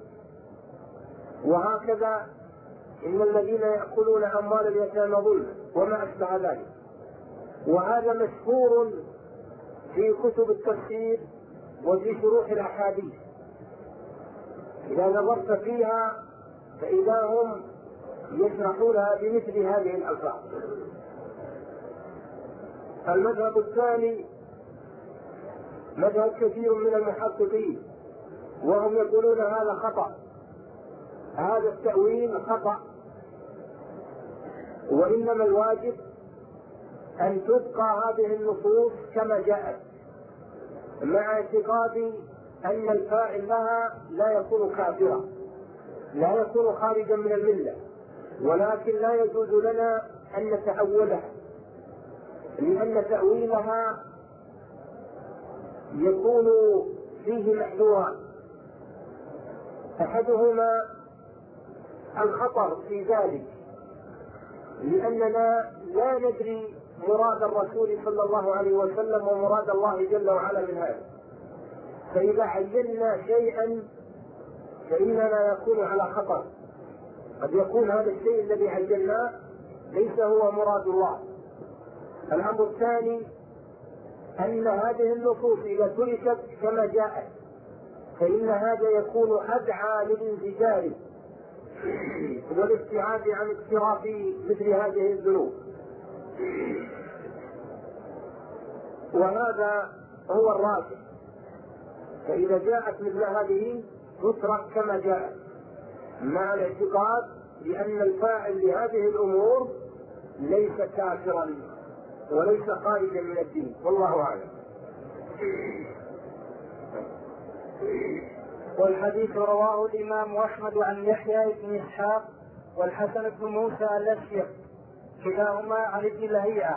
وهكذا إن الذين يأكلون أموال اليتامى ظلما وما أشبه ذلك. وهذا مشهور في كتب التفسير وفي شروح الأحاديث، إذا نظرت فيها فإذا هم يشرحونها بمثل هذه الألفاظ. المذهب الثاني مذهب كثير من المحققين، وهم يقولون هذا خطأ، هذا التأويل خطأ، وإنما الواجب أن تبقى هذه النصوص كما جاءت، مع اعتقاد أن الفاعل لها لا يكون كافرا، لا يكون خارجا من الملة، ولكن لا يجوز لنا أن نتأولها، لأن تأويلها يكون فيه محذوران. أحدهما الخطر في ذلك، لأننا لا ندري مراد الرسول صلى الله عليه وسلم ومراد الله جل وعلا من هذا، فإذا عينا شيئا فإننا نكون على خطر، قد يكون هذا الشيء الذي عيناه ليس هو مراد الله. الأمر الثاني أن هذه النصوص إذا تركت كما جاءت فإن هذا يكون أدعى للانزجار والابتعاد عن اقتراف مثل هذه الذنوب، وهذا هو الراجح. فإذا جاءت مثل هذه تترك كما جاءت، مع الاعتقاد بأن الفاعل لهذه الأمور ليس كافرا وليس خارجا من الدين، والله أعلم. والحديث رواه الإمام أحمد عن يحيى بن إسحاق والحسن بن موسى الأشيخ كلاهما عن ابن لهيعة،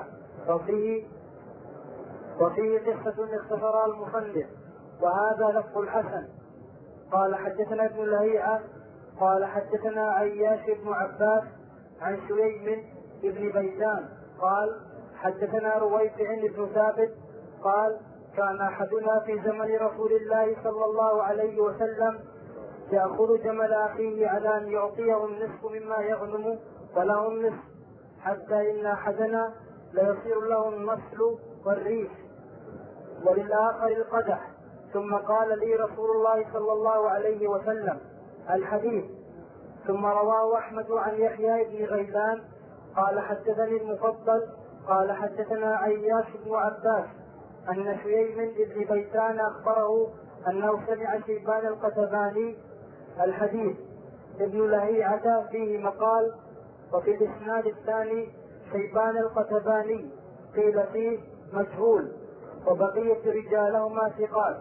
وفيه قصة اختصرها المصنف، وهذا لفظ الحسن. قال حدثنا ابن لهيعة قال حدثنا عياش بن عباس عن شليم بن بيسان قال حدثنا رويفع بن ثابت قال كان أحدنا في زمن رسول الله صلى الله عليه وسلم يأخذ جمل أخيه على أن يعطيه النصف مما يغنم فله النصف، حتى إن أحدنا ليصير له النصل والريش وللآخر القدح. ثم قال لي رسول الله صلى الله عليه وسلم الحديث. ثم رواه أحمد عن يحيى بن غيلان قال حدثني المفضل قال حدثنا عياش بن عباس أن شليم بن بيسان أخبره أنه سمع شيبان القتباني الحديث. ابن لهيعة فيه مقال، وفي الإسناد الثاني شيبان القتباني قيل فيه مجهول، وبقية رجالهما ثقات.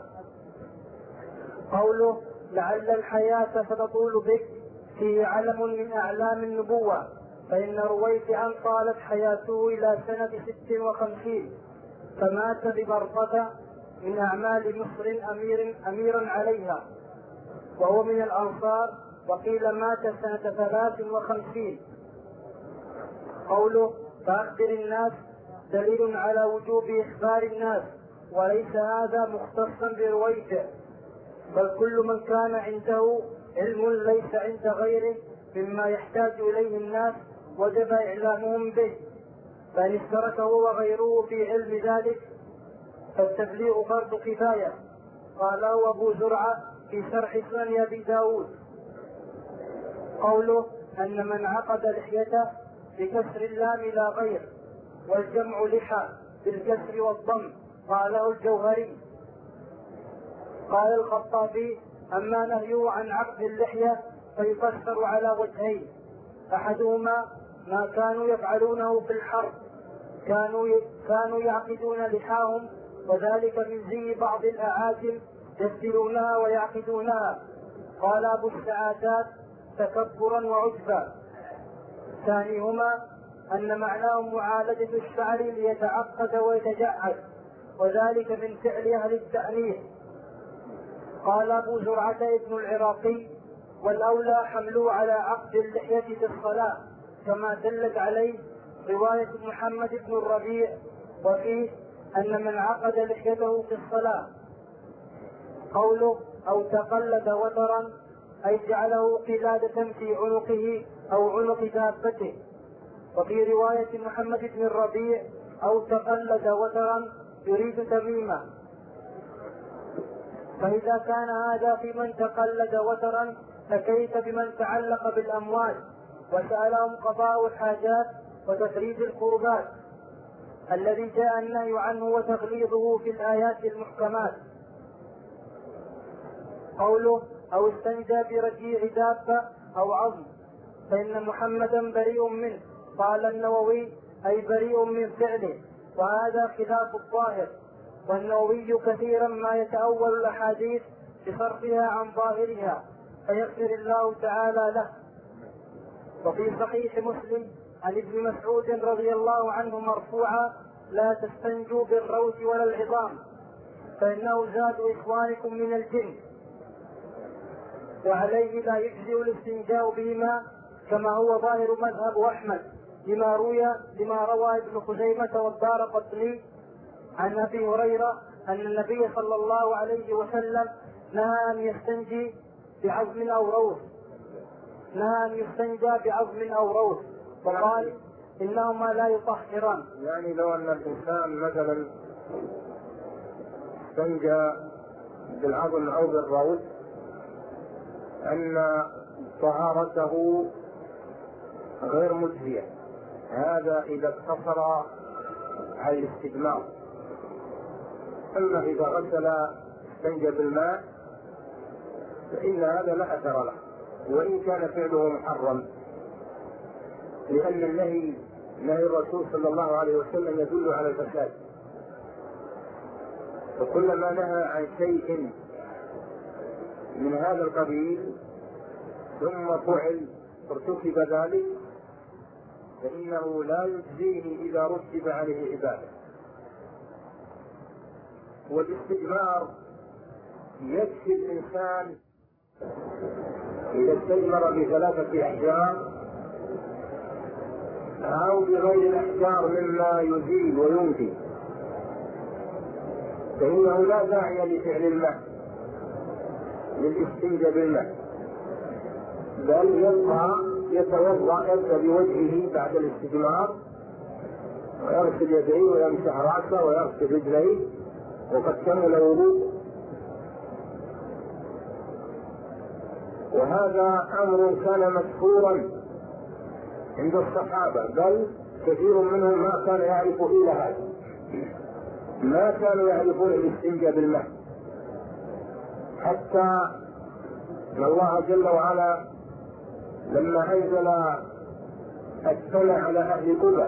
قوله لعل الحياة ستطول بك فيه علم من أعلام النبوة، فإن رويفعا طالت حياته إلى سنة 56 فمات ببرطة من أعمال مصر أميرا عليها، وهو من الأنصار، وقيل مات سنة 53. قوله فأخبر الناس دليل على وجوب إخبار الناس، وليس هذا مختصا برويفع، بل كل من كان عنده علم ليس عند غيره مما يحتاج إليه الناس وجب إعلامهم به، فإن اشترك هو وغيره في علم ذلك فالتبليغ فرض كفاية. قاله أبو زرعة في شرح سنن أبي داود. قوله أن من عقد لحيته بكسر اللام لا غير، والجمع لحى بالكسر والضم، قاله الجوهري. قال الخطابي أما نهيه عن عقد اللحية فيفسر على وجهين: أحدهما ما كانوا يفعلونه في الحرب، كانوا يعقدون لحاهم، وذلك من زي بعض الأعاجم يسدلونها ويعقدونها. قال أبو السعادات تكبرا وعجبا. ثانيهما أن معناه معالجة الشعر ليتعقد ويتجعد، وذلك من فعل أهل التأنيث. قال أبو زرعة ابن العراقي والأولى حملوا على عقد اللحية في الصلاة، كما دلت عليه رواية محمد بن الربيع، وفيه أن من عقد لحيته في الصلاة. قوله أو تقلد وترا أي جعله قلادة في عنقه أو عنق دابته. وفي رواية محمد بن الربيع أو تقلد وترا يريد تميمة. فإذا كان هذا في من تقلد وترا فكيف بمن تعلق بالأموال، وسألهم قضاء الحاجات وتفريج القربات الذي جاء النهي عنه وتغليظه في الآيات المحكمات. قوله أو استنجى برجيع دابة أو عظم فإن محمدا بريء منه. قال النووي أي بريء من فعله، وهذا خلاف الظاهر، والنووي كثيرا ما يتأول الأحاديث بصرفها عن ظاهرها فيغفر الله تعالى له. وفي صحيح مسلم عن ابن مسعود رضي الله عنه مرفوعا لا تستنجوا بالروث ولا العظام فإنه زاد إخوانكم من الجن، وعليه لا يجزئ الاستنجاء بهما كما هو ظاهر مذهب أحمد لما روى ابن خزيمة والدارقطني عن أبي هريرة أن النبي صلى الله عليه وسلم نهى أن يستنجي بعظم أو روث وقال إنهما لا يطهران. يعني لو أن الإنسان مثلا استنجى بالعظم أو بالروث أن طهارته غير مجزية، هذا إذا اقتصر على الاستجمار. أما إذا غسل استنجى بالماء فإن هذا لا أثر له وإن كان فعله محرم، لأن نهي الرسول صلى الله عليه وسلم يدل على الفساد، فكلما نهى عن شيء من هذا القبيل ثم ارتكب ذلك فإنه لا يجزيه إذا رتب عليه عبادة. والاستجمار يكفي الإنسان إذا استجمر بثلاثة أحجار أو بغير الأحجار مما يزيل وينفي فإنه لا داعي لفعل الماء للاستنجاء بالماء، بل يتوضأ بوجهه بعد الاستجمار ويغسل يديه ويمسح رأسه ويغسل رجليه وقد كمل وضوءه. وهذا أمر كان مشهورا عند الصحابة، بل كثير منهم ما كان يعرف إلا هذا، ما كانوا يعرفون الاستنجاء بالماء، حتى أن الله جل وعلا لما أنزل السنة على أهل قبى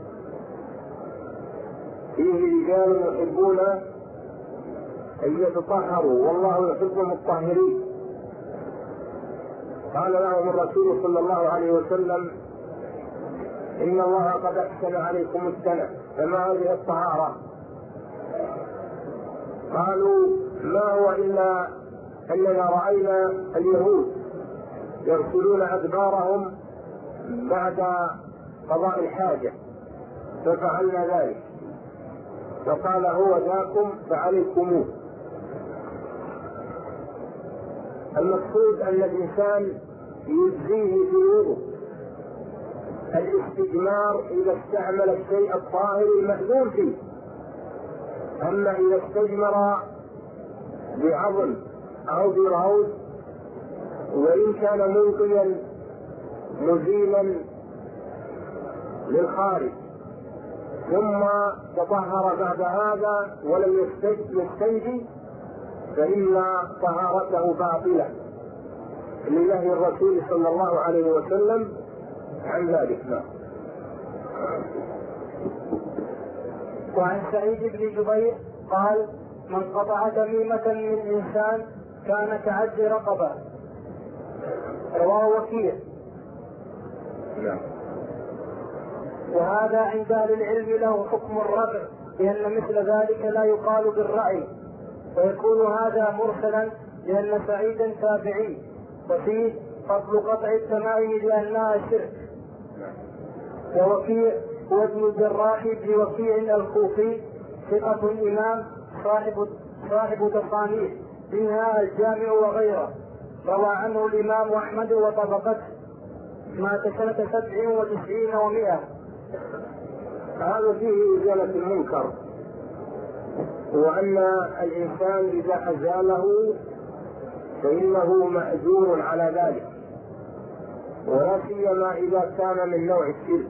فيه رجال يحبون أن يتطهروا والله يحب المطهرين، قال لهم الرسول صلى الله عليه وسلم إن الله قد أحسن عليكم السنة فما هذه الطهارة؟ قالوا ما هو إلا أننا رأينا اليهود يغسلون أدبارهم بعد قضاء الحاجة ففعلنا ذلك، فقال هو ذاكم فعليكموه. المقصود أن الإنسان يجزيه في وضوء الاستجمار إذا استعمل الشيء الطاهر المأذون فيه، أما إذا استجمر بعظم أو بروث وإن كان منقيا مزيلا للخارج ثم تطهر بعد هذا ولم يستنجي فإن طهارته باطلة لنهي الرسول صلى الله عليه وسلم عن ذلك. وعن سعيد بن جبير قال من قطع تميمة من إنسان كان كعد رقبة، رواه وكيع. وهذا عند أهل العلم له حكم الرفع، لأن مثل ذلك لا يقال بالرأي، ويكون هذا مرسلا لأن سعيدا تابعي، وفيه فضل قطع التمائم لأنها شرك. ووكيع هو ابن الجراح بن وكيع الكوفي ثقة إمام صاحب تصانيف منها الجامع وغيره، روى عنه الإمام أحمد وطبقته، مات سنة 97 و100. هذا فيه إزالة المنكر، وأن الإنسان إذا أزاله فإنه مأجور على ذلك، ولا سيما إذا كان من نوع الشرك.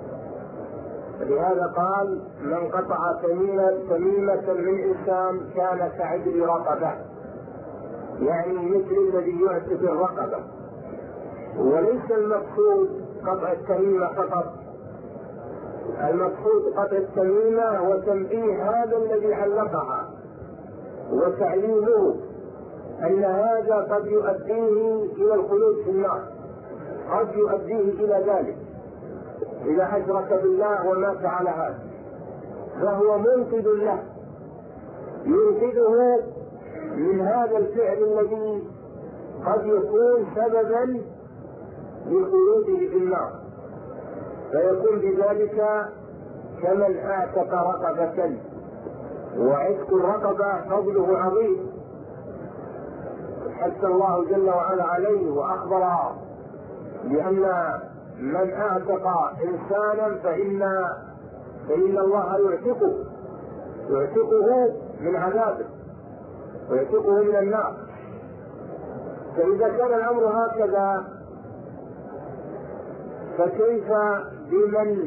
لهذا قال: من قطع تميمة من إنسان كان كعدل رقبة، يعني مثل الذي يعتق الرقبة. وليس المقصود قطع التميمة فقط، المقصود قطع التميمة وتنبيه هذا الذي علقها وتعليمه أن هذا قد يؤديه إلى الخلود في النار، قد يؤديه إلى ذلك إذا أشرك بالله ومات على هذا، فهو منقذ له، ينقذه من هذا الفعل الذي قد يكون سببا لخلوده في النار، فيكون بذلك كمن اعتق رقبة. وعتق الرقبة فضله عظيم، حث الله جل وعلا عليه وأخبر بأن من اعتق إنسانا فإن الله يعتقه من عذابه ويعتقه من النار. فإذا كان الأمر هكذا فكيف بمن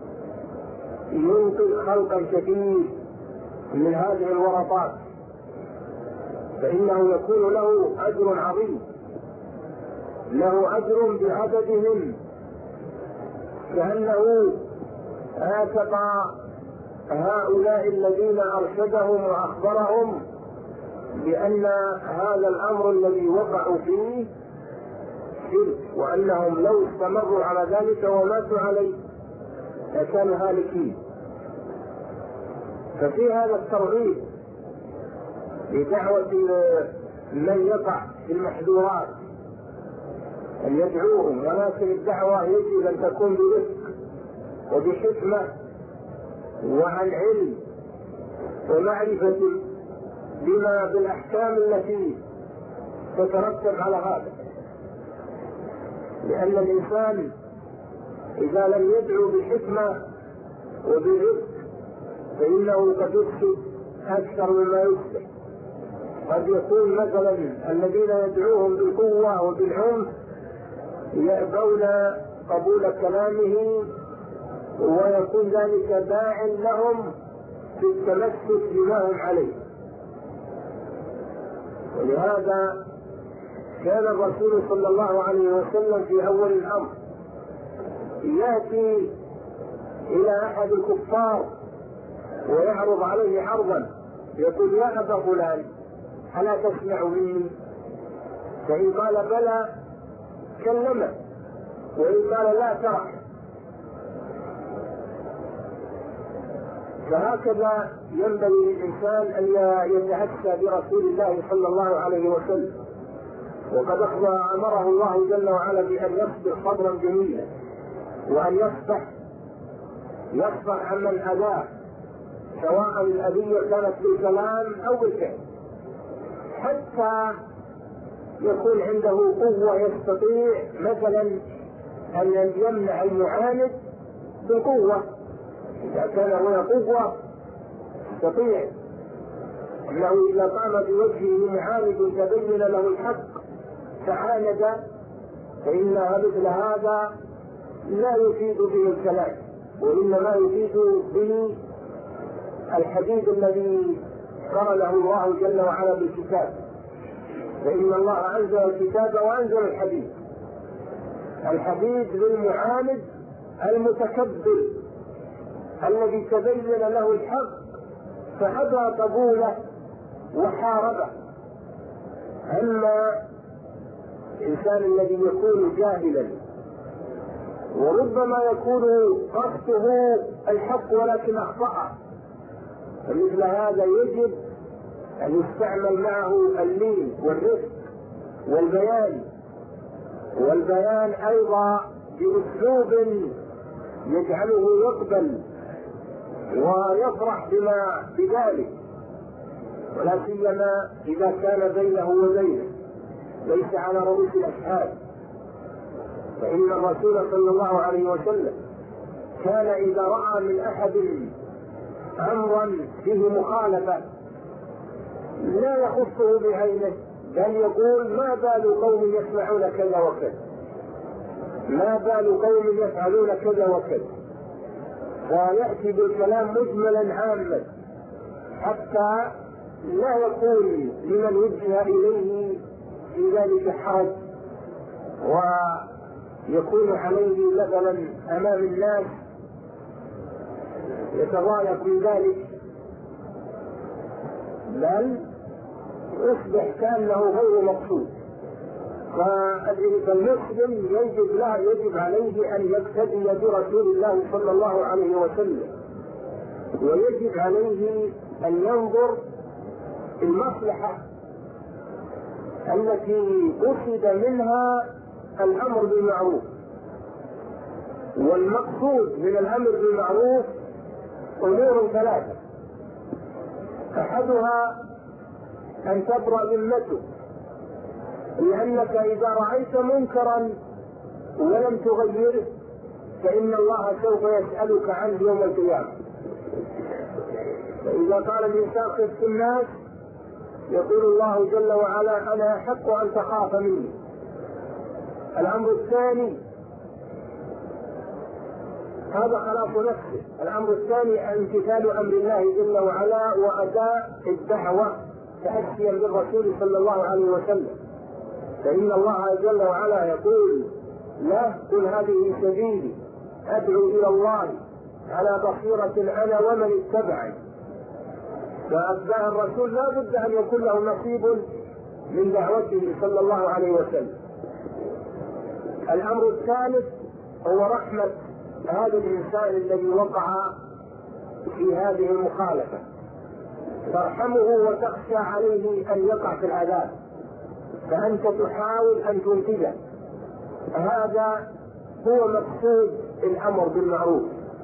ينقذ خلقا كثير من هذه الورطات؟ فإنه يكون له أجر عظيم، له أجر بعددهم، كأنه آتق هؤلاء الذين أرشدهم وأخبرهم بأن هذا الأمر الذي وقعوا فيه شرك، وأنهم لو استمروا على ذلك وماتوا عليه لكانوا هالكين. ففي هذا الترغيب لدعوة من يقع في المحذورات أن يدعوهم، ولكن الدعوة يجب أن تكون برفق وبحكمة وعن علم ومعرفة بما بالأحكام التي تترتب على هذا، لأن الإنسان إذا لم يدعو بحكمة وبرفق فإنه قد يفسد أكثر مما يفسد. قد يكون مثلا الذين يدعوهم بالقوة وبالعنف يأبون قبول كلامه، ويكون ذلك داع لهم في التمسك بما هم عليه. ولهذا كان الرسول صلى الله عليه وسلم في أول الأمر يأتي إلى أحد الكفار ويعرض عليه عرضا، يقول: يا أبا فلان ألا تسمع مني؟ فإن قال بلى كلمه، وإن قال لا ترح. فهكذا ينبغي للإنسان أن يتأسى برسول الله صلى الله عليه وسلم، وقد أمره الله جل وعلا بأن يصبر صبرا جميلا، وأن يصبح عمن أذاه، سواء الأذية كانت بالكلام أو بالفعل، حتى يكون عنده قوة يستطيع مثلا أن يمنع المعاند بالقوة. إذا كان هنا قوة يستطيع أنه إذا قام بوجهه معاند تبين له الحق فعاند، فإن مثل هذا لا يفيد به الكلام، وإنما يفيد به الحديث الذي قرأه الله جل وعلا بالكتاب. فإن الله أنزل الكتاب وأنزل الحديث للمعاند المتكبر الذي تبين له الحق فأبى قبوله وحاربه. أما الإنسان الذي يكون جاهلا وربما يكون قصده الحق ولكن أخطأ، فمثل هذا يجب أن يستعمل معه اللين والرفق والبيان أيضا بأسلوب يجعله يقبل ويفرح بذلك، ولا سيما إذا كان بينه وبينه ليس على رؤوس الأشهاد. فإن الرسول صلى الله عليه وسلم كان إذا رأى من أحد أمرا فيه مخالفة لا يخصه بعينه، بل يقول: ما بال قوم يسمعون كذا وكذا، ما بال قوم يفعلون كذا وكذا، ويأتي بالكلام مجملا عاما حتى لا يكون لمن وجه إليه في ذلك حرج ويكون عليه مثلا أمام الناس يتضايق من ذلك، بل يصبح كأنه غير مقصود. فالمسلم يجب عليه أن يقتدي برسول الله صلى الله عليه وسلم، ويجب عليه أن ينظر المصلحة التي قصد منها الأمر بالمعروف. والمقصود من الأمر بالمعروف أمور ثلاثة: أحدها أن تبرأ ذمتك، لأنك إذا رأيت منكرا ولم تغيره فإن الله سوف يسألك عنه يوم القيامة. فإذا قال الإنسان خفت الناس يقول الله جل وعلا أنا أحق أن تخاف مني. الأمر الثاني هذا خلاص نفسه. الأمر الثاني امتثال أمر الله جل وعلا وأداء الدعوة تأسيا بالرسول صلى الله عليه وسلم، فإن الله جل وعلا يقول لا قل هذه سبيلي أدعو إلى الله على بصيرة أنا ومن اتبعني. فأتباع الرسول لا بد أن يكون له نصيب من دعوته صلى الله عليه وسلم. الأمر الثالث هو رحمة هذا الإنسان الذي وقع في هذه المخالفة، ترحمه وتخشى عليه أن يقع في العذاب، فأنت تحاول أن تنتجه. هذا هو مقصود الأمر بالمعروف،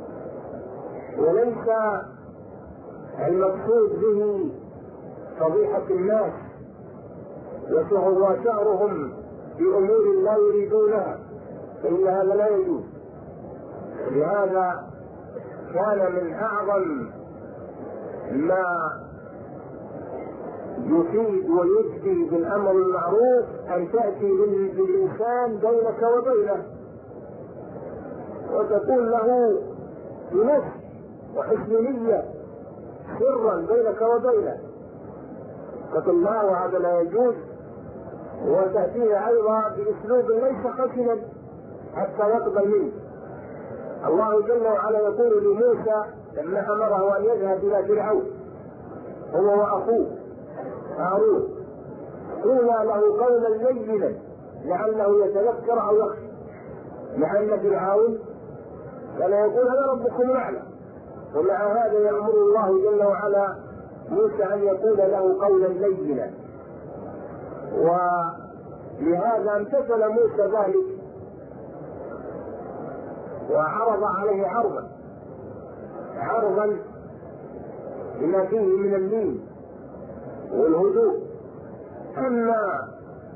وليس المقصود به فضيحة الناس وشهرهم بأمور لا يريدونها، فإن هذا لا يجوز. لهذا كان من أعظم ما يفيد ويجدي بالأمر المعروف أن تأتي للإنسان بينك وبينه وتقول له بنصح وحسن نية سرا بينك وبينه، تقول لا وهذا لا يجوز، وتأتيه أيضا بأسلوب ليس خشنا حتى يقبل منه. الله جل وعلا يقول لموسى لما أمره أن يذهب إلى فرعون هو وأخوه هارون قولا له قولا لينا لعله يتذكر أو يخشى، مع أن فرعون كان يقول أنا ربكم الأعلى، ومع هذا يأمر الله جل وعلا موسى أن يقول له قولا لينا. ولهذا امتثل موسى ذلك وعرض عليه عرضا بما فيه من اللين والهدوء. أما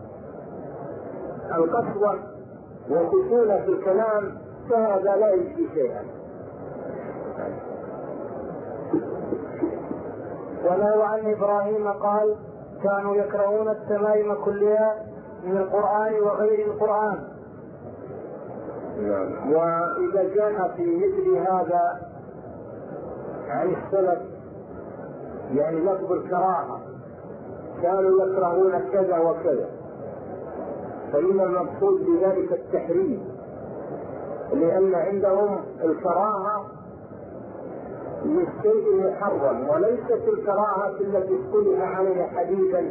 القسوة والخشونة في الكلام فهذا لا يجزي شيئا. وله عن إبراهيم قال كانوا يكرهون التمائم كلها من القرآن وغير القرآن. وإذا جاء في مثل هذا عن السلف يعني لفظ الكراهة كانوا يكرهون كذا وكذا، فإن المقصود بذلك التحريم، لأن عندهم الكراهة للشيء المحرم وليست الكراهة التي اصطلح عليها حديثا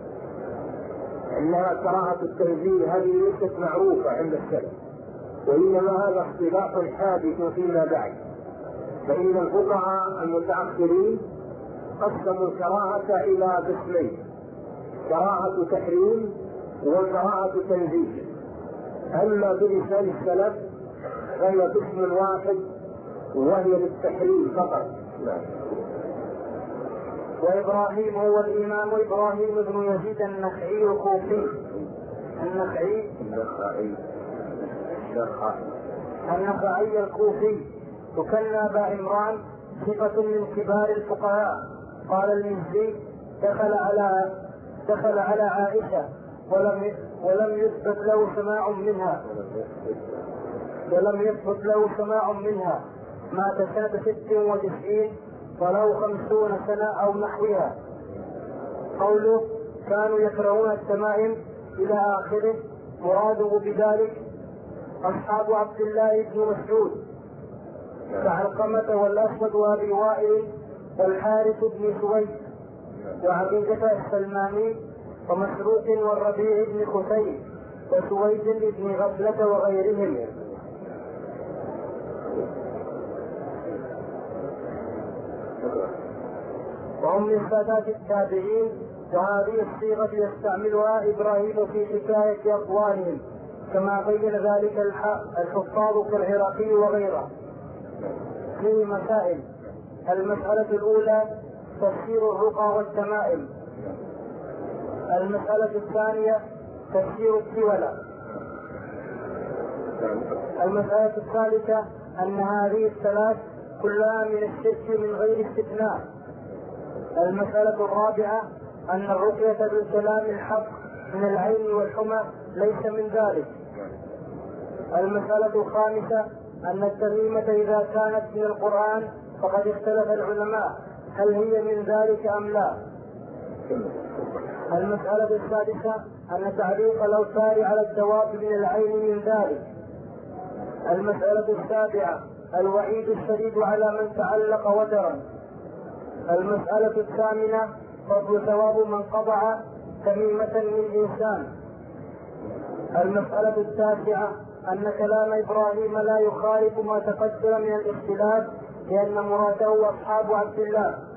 انها كراهة التنزيه، هذه ليست معروفة عند السلف، وإنما هذا اصطلاح حادث فيما بعد. فإن الفقهاء المتأخرين قسموا الكراهة إلى قسمين: كراهة تحريم وكراهة تنزيه. أما بلسان السلف فهي قسم واحد وهي للتحريم فقط. وإبراهيم هو الإمام إبراهيم بن يزيد النخعي الكوفي النخعي الكوفي تكنى أبا عمران، صفة من كبار الفقهاء. قال المزي دخل على عائشة ولم يثبت له سماع منها مات سنة 96 ولو 50 سنة أو نحوها. قوله كانوا يكرهون التمائم إلى آخره، مراده بذلك أصحاب عبد الله بن مسعود كعلقمة والأسود وأبي وائل والحارث بن سويد وعبيدة السلماني ومسروق والربيع بن خثيم وسويد بن غفلة وغيرهم. وهم من سادات التابعين، وهذه الصيغة يستعملها إبراهيم في حكاية أقوالهم كما بين ذلك الحفاظ كالعراقي وغيره. فيه مسائل. المسألة الأولى تفسير الرقى والتمائم. المسألة الثانية تفسير التولى. المسألة الثالثة أن هذه الثلاث كلها من الشرك من غير استثناء. المسألة الرابعة أن الرقية بالكلام الحق من العين والحمى ليس من ذلك. المسألة الخامسة أن التميمة إذا كانت من القرآن فقد اختلف العلماء هل هي من ذلك أم لا. المسألة السادسة أن تعليق الأوتار على الدواب من العين من ذلك. المسألة السابعة الوعيد الشديد على من تعلق وترا. المسألة الثامنة فضل ثواب من قطع تميمة من إنسان. المسألة التاسعة أن كلام إبراهيم لا يخالف ما تقدم من الاختلاف لأن مراده أصحاب عبد الله.